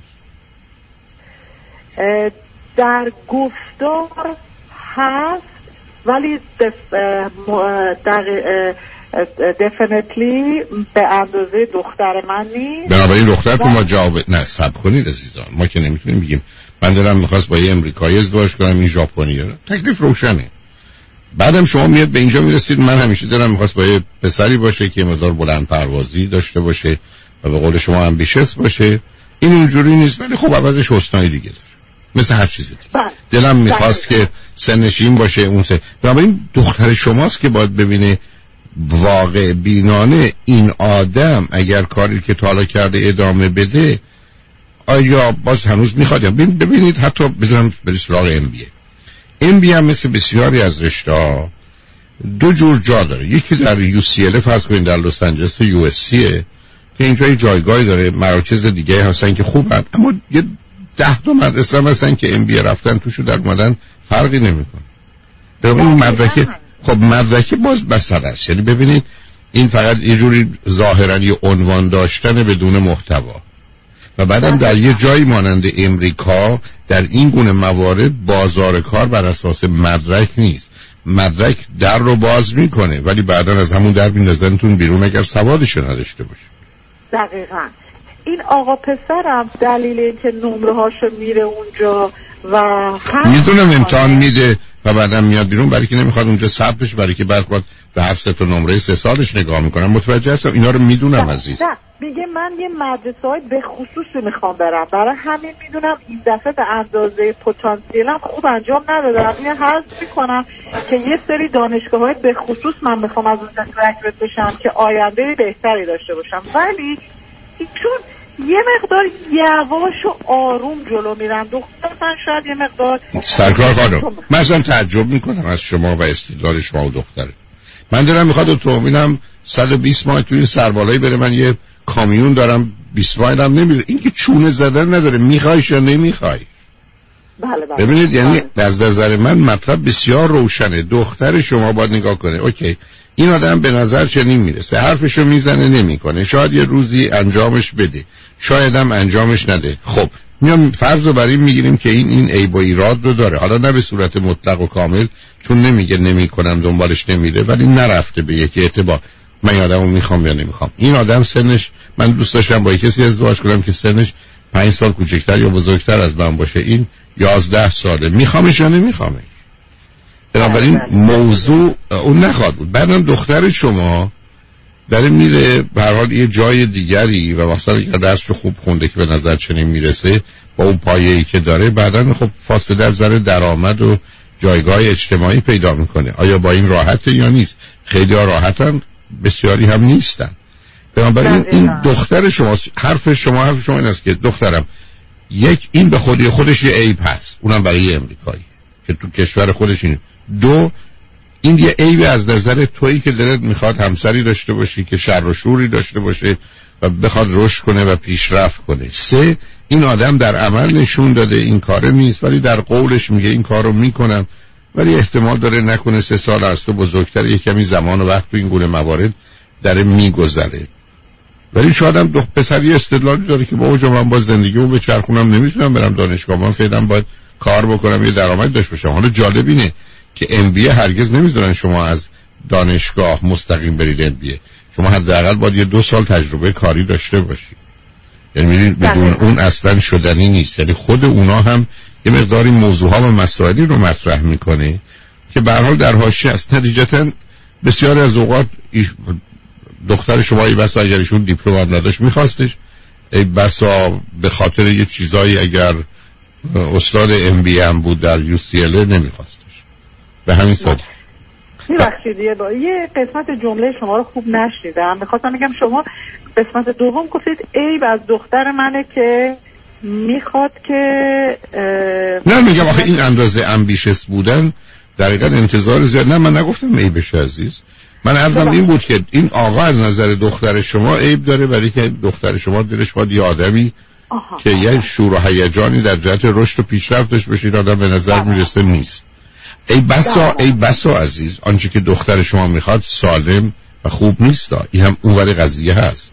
در گفتار هست ولی definitely به اندازه دختر من نیست. بنابراین دختر که ما جواب نه صبر کنید عزیزان، ما که نمیتونیم بگیم من دارم میخواست با یه امریکایی ازدواج کنم این ژاپنیه، تکلیف روشنه. بعدم شما میاد به اینجا میرسید من همیشه دارم میخواست با یه پسری باشه که مقدار بلند پروازی داشته باشه و به قول شما امبیشس باشه. این اونجوری نیست ولی خب عوضش حسنای دیگه داره مثل هر چیزی دیگه. دلم میخواست که سنش این باشه اون سه. این دختر شماست که باید ببینه واقع بینانه این آدم اگر کاری که تا حالا کرده ادامه بده آیا باز هنوز میخواد. ببینید حتی بذارم برای سراغ MBA هم مثل بسیاری از رشته دو جور جا داره. یکی در UCLA فرض کنید در لس آنجلس USC که اینجا جایگاهی داره، مراکز دیگه هستن که خوبن، اما یه 10 مدرسه هم هستن که MBA رفتن توشو در اومدن فرقی نمیکنه. ببینید مدرکه خب مدرکه باز مسئله است. یعنی ببینید این فقط یه جوری ظاهرا یه عنوان داشتن بدون محتوا و بعدم در یه جایی مانند امریکا در این گونه موارد بازار کار بر اساس مدرک نیست. مدرک در رو باز میکنه ولی بعدا از همون در میندازنتون بیرون اگر سوادشو نداشته باشه. دقیقاً این آقا پسرم دلیل اینکه نمره هاشو میره اونجا و میدونم امتحان میده و بعدم میاد بیرون برای که نمیخواد اونجا ثبت بشه، برای که بعد خود به هر 3 تا نمره 3 سالش نگاه میکنم. متوجه هستم اینا رو میدونم عزیز. میگه من یه مدرسه‌های به خصوصی میخوام برم، برای همین میدونم این دفعه به اندازه پتانسیلم خوب انجام ندادم. این حرف میکنم که یه سری دانشگاه‌های به خصوص من میخوام از اونجا گرد بشم که آینده بهتری داشته باشم، ولی چون یه مقدار یواش و آروم جلو میرم. دختر شاید یه مقدار سرکار خانم من اصلا تعجب میکنم از شما و استدلال شما و دختره. من دارم میخواد اتومبیلم 120 مایل توی این سربالایی بره، من یه کامیون دارم 20 مایل هم نمیره. این که چونه زدن نداره، میخوایش یا نمیخوای. بله. ببینید یعنی از نظر من مطلب بسیار روشنه. دختر شما باید نگاه کنه اوکی این آدم به نظر چنین میرسه، حرفشو میزنه نمیکنه، شاید یه روزی انجامش بده، شاید هم انجامش نده. خب میام فرض رو بر این میگیریم که این عیب و ایراد رو داره، حالا نه به صورت مطلق و کامل چون نمیگه نمیکنم دنبالش نمیره، ولی نرفته به یک اعتبار من آدمو میخوام یا نمیخوام. این آدم سنش من دوست داشتم با کسی ازدواج کنم که سنش 5 سال کوچکتر یا بزرگتر از من باشه، این 11 ساله، میخوامش یا نمیخوامش. بنابراین موضوع اون نخواد بود. بعدم دختر شما داره میره به هر حال یه جای دیگری و مثلا اگر درس رو خوب خونده که به نظر چنین میرسه با اون پایه‌ای که داره، بعدن خب فاصله از نظر درآمد و جایگاه اجتماعی پیدا میکنه. آیا با این راحته یا نیست؟ خیلی ها راحتن، بسیاری هم نیستن. بنابراین این دختر شماست. حرف شما این است که دخترم یک این به خودش یه عیب هست، اونم برای امریکایی که تو کشور خودش اینه. 2 این یه عیب از نظر تویی که دلت میخواد همسری داشته باشی که شر و شوری داشته باشه و بخواد رشد کنه و پیشرفت کنه. 3 این آدم در عمل نشون داده این کاره نیست ولی در قولش میگه این کارو میکنم ولی احتمال داره نکنه 3 سال از تو بزرگتر، یک کمی زمان و وقت تو این گونه موارد داره میگذره. ولی شاید هم دو پسری استدلالی داره که بابا جان من با زندگیمو به چرخونم، نمیتونم برم دانشگاه، من فعلا باید کار بکنم، یه درآمد داشته باشم. حالا جالب اینه که MBA هرگز نمیذارن شما از دانشگاه مستقیم برید MBA. شما حداقل باید یه 2 سال تجربه کاری داشته باشید. یعنی بدون اون اصلا شدنی نیست. یعنی خود اونا هم یه مقداری موضوعها و مسائلی رو مطرح میکنه که به هر حال در حاشیه است. نتیجتا بسیاری از اوقات دختر شما ای بسا اگر ایشون دیپلم هم نداشت میخواستش، ای بسا به خاطر یه چیزایی اگر استاد MBA هم بود در UCLA نمیخواستش. به همین سادگی. میبخشید یه قسمت جمله شما رو خوب نشنیدم. میخواستم بگم شما قسمت دوم گفتید عیب از دختر منه که میخواد که نه میگم آخه این اندازه امبیشس بودن در حقیقت انتظار زیاد. نه من نگفتم عیبش عزیز، من عرضم این بود که این آقا از نظر دختر شما عیب داره، برای که دختر شما دلش باید یه آدمی که یه شور و هیجانی در جهت رشد و پیشرفتش بشه. این آدم به نظر میرسه نیست. ای بسا عزیز آنچه که دختر شما میخواد سالم و خوب نیست. این هم اون ور قضیه هست.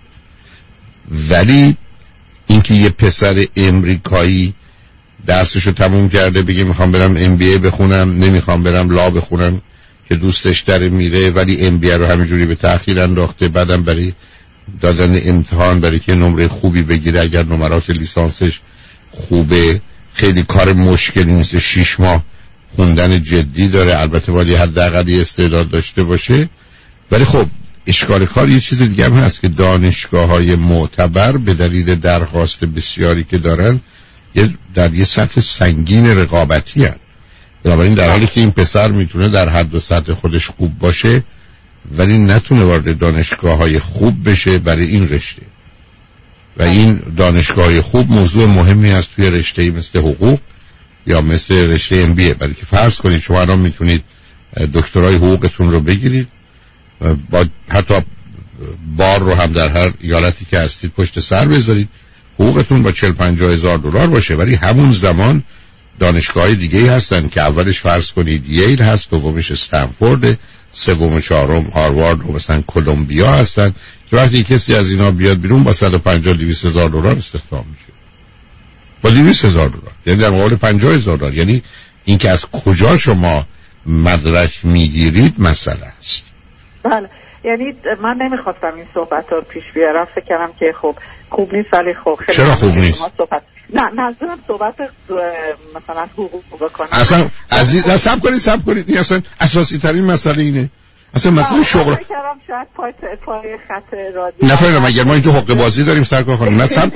ولی اینکه یه پسر امریکایی درسشو تموم کرده بگه میخوام برم MBA بخونم، نمیخوام برم لا بخونم که دوستش داره میره، ولی MBA رو همینجوری به تأخیر انداخته، بعدم برای دادن امتحان برای که نمره خوبی بگیره اگر نمرات لیسانسش خوبه خیلی کار مشکلی نیست. 6 ماه خوندن جدی داره، البته باید حداقل استعداد داشته باشه. ولی خب اشکال کار یه چیز دیگه هم هست که دانشگاه‌های معتبر به دلیل درخواست بسیاری که دارن در یه سطح سنگین رقابتی هست. بنابراین در حالی که این پسر میتونه در حد و سطح خودش خوب باشه ولی نتونه وارد دانشگاه‌های خوب بشه برای این رشته. و این دانشگاه‌های خوب موضوع مهمی است توی رشته‌ای مثل حقوق یا مثل رشته MBA. برای که فرض کنید شما الان میتونید دکترای حقوقتون رو بگیرید، با حتی بار رو هم در هر ایالتی که هستید پشت سر بذارید، حقوقتون با 40-50 هزار دلار باشه. ولی همون زمان دانشگاه دیگه هستن که اولش فرض کنید ییل هست، دومش استنفورد، سوم و چهارم هاروارد و مثلا کلمبیا هستن که وقتی کسی از اینا بیاد بیرون با 150-200 هزار دلار استخدام میشه. با 200 هزار دلار، یعنی در مقابل 50 هزار دلار. یعنی اینکه از کجا شما مدرک میگیرید مسئله است. بله، یعنی من نمیخواستم این صحبت رو پیش بیارم، فکر کردم که خب خوب نیست، ولی خب خیلی چرا خوب نیست؟ نه نظرم صحبت مثلا حقوق بکنم اصلا عزیز سب کنید این اصلا اساسی ترین مسئله اینه. اصلا مسئله شغل فکر کردم شاید پای خط رادیو نفهمیدم مگر ما اینجا حقوق بازی داریم سرکار خانم. نه سب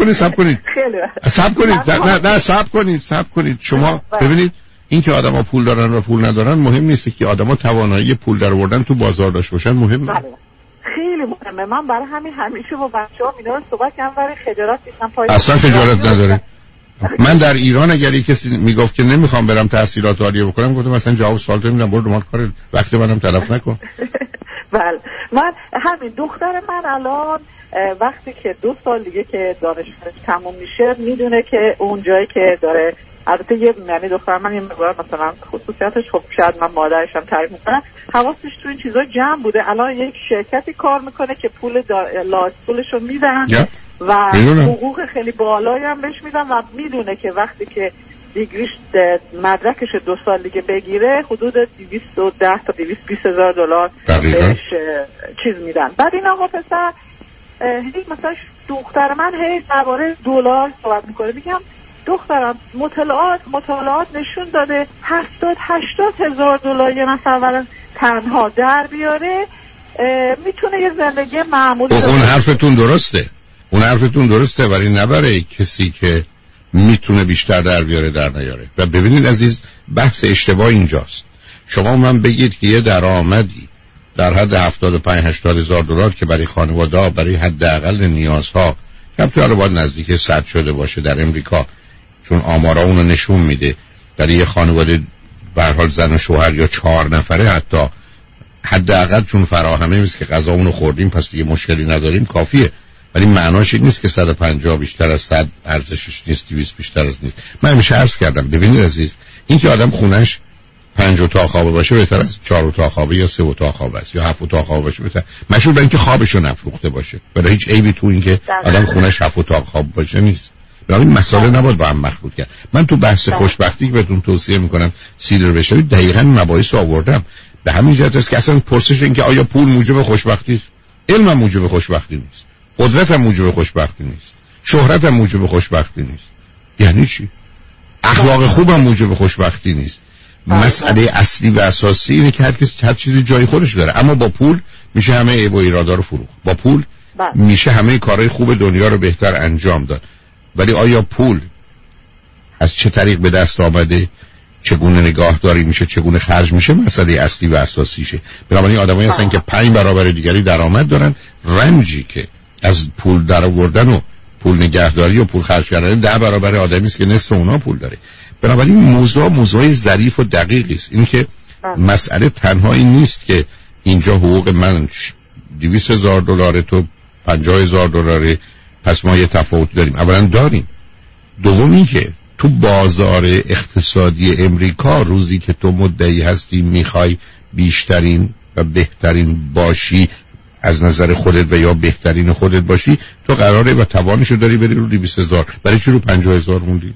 کنید سب کنید شما ببینید این که آدما پول دارن و پول ندارن مهم نیست، که آدما توانایی پول در آوردن تو بازار داشته باشن مهمه. خیلی مهمه. من برای همین همیشه با بچه‌ها مینا رو صحبت کردم، برای خجالت نیستم پای اصلا خجالت نداره. من در ایران اگر کسی میگفت که نمیخوام برم تحصیلات عالیه بکنم، گفتم مثلا جواب سوالت میدم برو دنبال کار وقت منم تلف نکن. بله من همین دختر من الان وقتی که 2 سال دیگه که دانشگاهش تموم میشه میدونه که اون جایی که داره، البته یعنی دختر من یه مقدار مثلا خصوصیتش خب شاید من مادرشم تعریف میکنم، حواسش تو این چیزا جمع بوده. الان یک شرکتی کار میکنه که پول لاسپولشو میدن و حقوق خیلی بالایی هم بهش میدن و میدونه که وقتی که دیگریش مدرکش 2 سال دیگه بگیره حدود 210 تا 220 هزار دلار بهش چیز میدن. بعد این آقا پسر مثلا دختر من درباره دلار صحبت میکنه، میگم دخترم مطالعات نشون داده 70-80 هزار دلار یه نفر اولا تنها در بیاره میتونه یه زندگی معمولی اون حرفتون درسته ولی نبره کسی که میتونه بیشتر در بیاره در نیاره. و ببینید عزیز بحث اشتباه اینجاست. شما من بگید که یه درآمدی در حد 75-80 هزار دلار که برای خانواده برای حداقل نیازها کمتر باید نزدیک 100 شده باشه در امریکا، چون آمارا اونو نشون میده برای یه خانواده به هر حال زن و شوهر یا 4 نفره حتی حداقل چون فراهمه نیست که غذا اونو خوردیم پس دیگه مشکلی نداریم کافیه. ولی معناش این نیست که 150 بیشتر از 100 ارزشش نیست، 200 بیشتر از نیست. من همیشه عرض کردم ببینید عزیز این که آدم خونش 5 اتاق خوابه باشه بهتر از 4 اتاق خوابه یا 3 اتاق خوابه است یا 7 اتاق خوابه باشه بهتر. مشهور به اینکه خوابشو نفروخته باشه. برای هیچ عیبی تو اینکه آدم خونه‌اش 7 اتاق خواب باشه نیست. برای این مسئله نباید با هم مخلوط کرد. من تو بحث خوشبختی که بهتون توصیه میکنم سیدر بشوید دقیقاً مباحث آوردم. به همین جهت است که اصلا پرسش این که آیا پول موجب خوشبختی است؟ علم هم موجب خوشبختی نیست. قدرت هم موجب خوشبختی نیست. شهرت هم موجب خوشبختی نیست. یعنی چی؟ اخلاق خوب هم موجب خوشبختی نیست. مسئله اصلی و اساسی اینه که هر چیزی جای خودش داره. اما با پول میشه همه عیب و ایرادا رو فروخت. با پول میشه همه کارهای خوب دنیا رو بهتر انجام داد. ولی آیا پول از چه طریق به دست آمده، چگونه نگاهداری میشه، چگونه خرج میشه، مسئله اصلی و اساسیشه. بنابراین آدمایی هستن که 5 برابر دیگری درآمد دارن، رنجی که از پول درآوردن و پول نگهداری و پول خرج کردن 10 برابر آدمی است که نصف اونا پول داره. بنابراین موضوع ظریف و دقیقی است. این که مسئله تنها این نیست که اینجا حقوق من $200,000 تو $50,000 پس ما یه تفاوت داریم. اولا داریم. دومی که تو بازار اقتصادی امریکا روزی که تو مدعی هستی میخوای بیشترین و بهترین باشی از نظر خودت و یا بهترین خودت باشی، تو قراره و توانشو داری بری رو 200,000. برای چی رو 50,000 موندی؟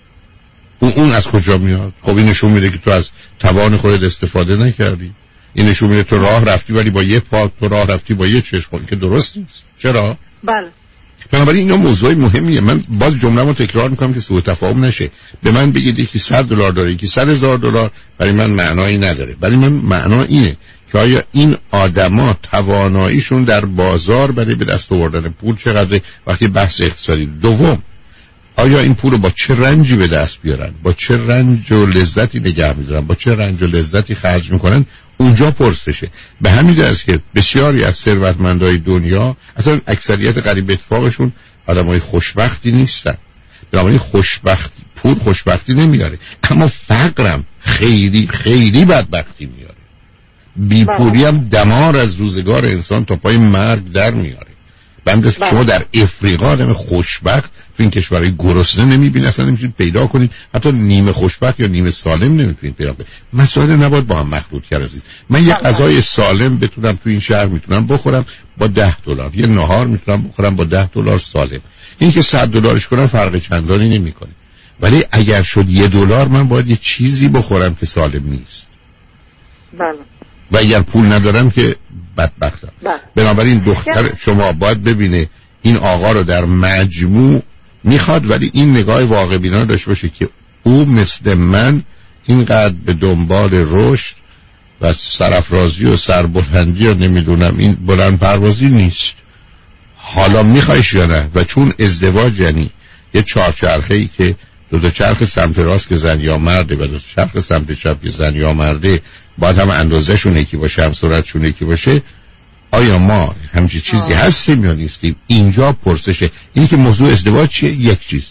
اون از کجا میاد؟ خب این نشون میده که تو از توان خودت استفاده نکردی. این نشون میده تو راه رفتی ولی با یه پا، تو راه رفتی با یه چشم، که درست نیست. چرا؟ بله. بنابراین اینا موضوع مهمیه. من باز جمله‌مو تکرار میکنم که سوء تفاهم نشه. به من بگید یکی $100 داره، یکی $100,000، برای من معنایی نداره. برای من معنا اینه که آیا این آدما تواناییشون در بازار برای به دست آوردن پول چقدره وقتی بحث اقتصادی. دوم، آیا این پول رو با چه رنجی به دست بیارن، با چه رنج و لذتی نگه می‌دارن، با چه رنج و لذتی خرج میکنن، اونجا پرسشه. به همین جهت است که بسیاری از ثروتمندای دنیا اصلا اکثریت قریب اتفاقشون آدمای خوشبختی نیستن. بنابراین پول خوشبختی نمیاره، اما فقرم خیلی خیلی بدبختی میاره. بی پولی هم دمار از روزگار انسان تا پای مرگ در میاره. بنده شما در افریقا آدم خوشبخت تو این کشورهای گرسنه نمیبینید، اصلا نمیتونید پیدا کنید. حتی نیمه خوشبخت یا نیمه سالم نمیتونید پیدا کنید. مسائل نباید با هم مخلوط کرد عزیز. من یه غذای سالم بتونم تو این شهر میتونم بخورم با $10، یه نهار میتونم بخورم با $10 سالم. این که $100 کنم فرق چندانی نمیکنه. ولی اگر شد $1 من باید یه چیزی بخورم که سالم نیست. بله. و اگر پول ندارم که بدبختم. بنابراین دختر شما باید ببینه این آقا رو در مجموع میخواد، ولی این نگاه واقع بینانه داشته باشه که او مثل من اینقدر به دنبال رشد و سرافرازی و سربلندی و نمیدونم این بلند پروازی نیست. حالا میخوایش یا نه؟ و چون ازدواج یعنی یه چهارچرخه‌ای که دو چرخ سمت راست که زن یا مرده و دو چرخ سمت چپ که زن یا مرده باید هم اندازه شون یکی باشه، هم سرعت شون یکی باشه. آیا ما همچین چیزی هستیم یا نیستیم؟ اینجا پرسشه. این که موضوع ازدواج چیه؟ یک چیز،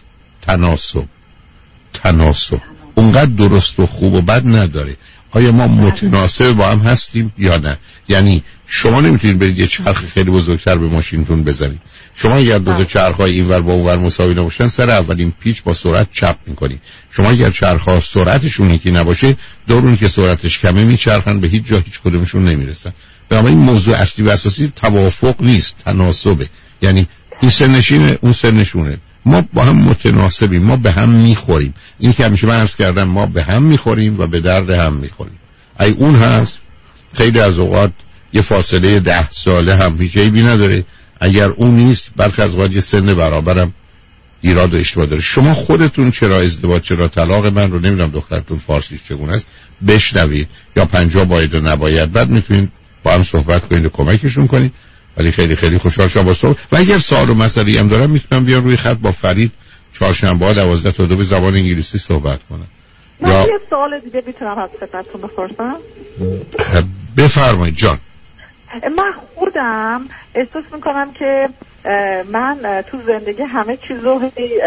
تناسب اونقدر درست و خوب و بد نداره. آیا ما متناسب با هم هستیم یا نه؟ یعنی شما نمیتونید برید یه چرخ خیلی بزرگتر به ماشینتون بزنید. شما اگر دو تا چرخ‌های اینور با اونور مساوی نباشن، سر اولین پیچ با سرعت چپ می‌کنید. شما اگر چرخ‌ها سرعتشون یکی نباشه، دورونی که سرعتش کمه میچرخن، به هیچ جا هیچ کدومشون نمیرسن. بنابراین موضوع اصلی و اساسی توافق نیست، تناسبه. یعنی این سنشینه، اون سنشونه. ما با هم متناسبیم، ما به هم میخوریم. این که همیشه من عرض کردم ما به هم میخوریم و به درد هم میخوریم. ای اون هست خیلی از اوقات یه فاصله 10 ساله هم هیچ عیبی نداره. اگر اون نیست برخی از اوقات یه سن برابرم ایراد و اشتباه داره. شما خودتون چرا ازدواج، چرا طلاق من رو نمیدونم دخترتون فارسیش چگونه است بشنوید، یا 50 باید و نباید، بعد میتونید با هم صحبت کنید و کمکشون کنید. ولی خیلی خیلی خوشحال شدم با صحبت. و اگر سوال و مسئله هم دارم میتونم بیان روی خط با فرید چهارشنبه 12 تا 2 به زبان انگلیسی صحبت کنم. من یه سوال دیگه میتونم از خدمتتون بپرسم؟ بفرمایید جان. من خودم احساس میکنم که من تو زندگی همه چیز رو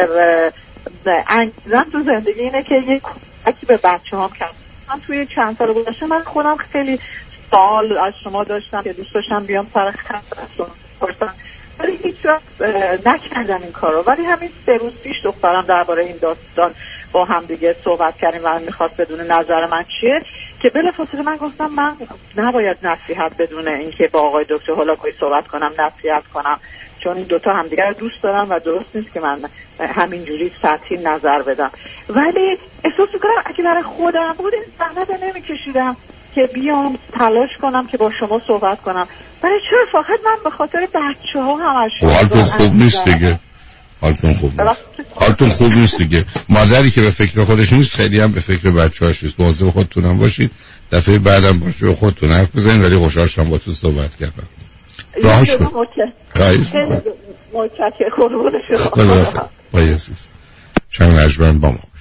انگیزم تو زندگی اینه که یه کمکی به بچه هم کردم. من توی چند سال گذشته من خودم خیلی سوال از شما داشتم که دوست داشتم بیام سر خط از شما پرسم، ولی هیچ وقت نکردم این کارو. ولی همین 3 روز پیش دخترم درباره این داستان با هم دیگه صحبت کردیم و میخواست بدون نظر من چیه که بلافاصله من گفتم من نباید نصیحت بدون اینکه با آقای دکتر هولاکویی صحبت کنم نصیحت کنم، چون این دوتا همدیگر رو دوست دارم و درست نیست که من همینجوری سطحی نظر بدم. ولی احساس میکنم اگه برای خودم بود این زحمت رو نمیکشیدم که بیام تلاش کنم که با شما صحبت کنم. برای چرا فقط من به خاطر بچه ها همش حالتون خوب نیست دیگه. حالتون خوب نیست دیگه. مادری که به فکر خودش نیست خیلی هم به فکر بچه هاش نیست. مواظب خودتون هم باشید. دفعه بعدم باشه به خودتون حرف بزنید. ولی خوشحال شدم با تو صحبت کردم. راهش کن. متشکرم. قربون شما. با عزیز. شما نجمن با ما.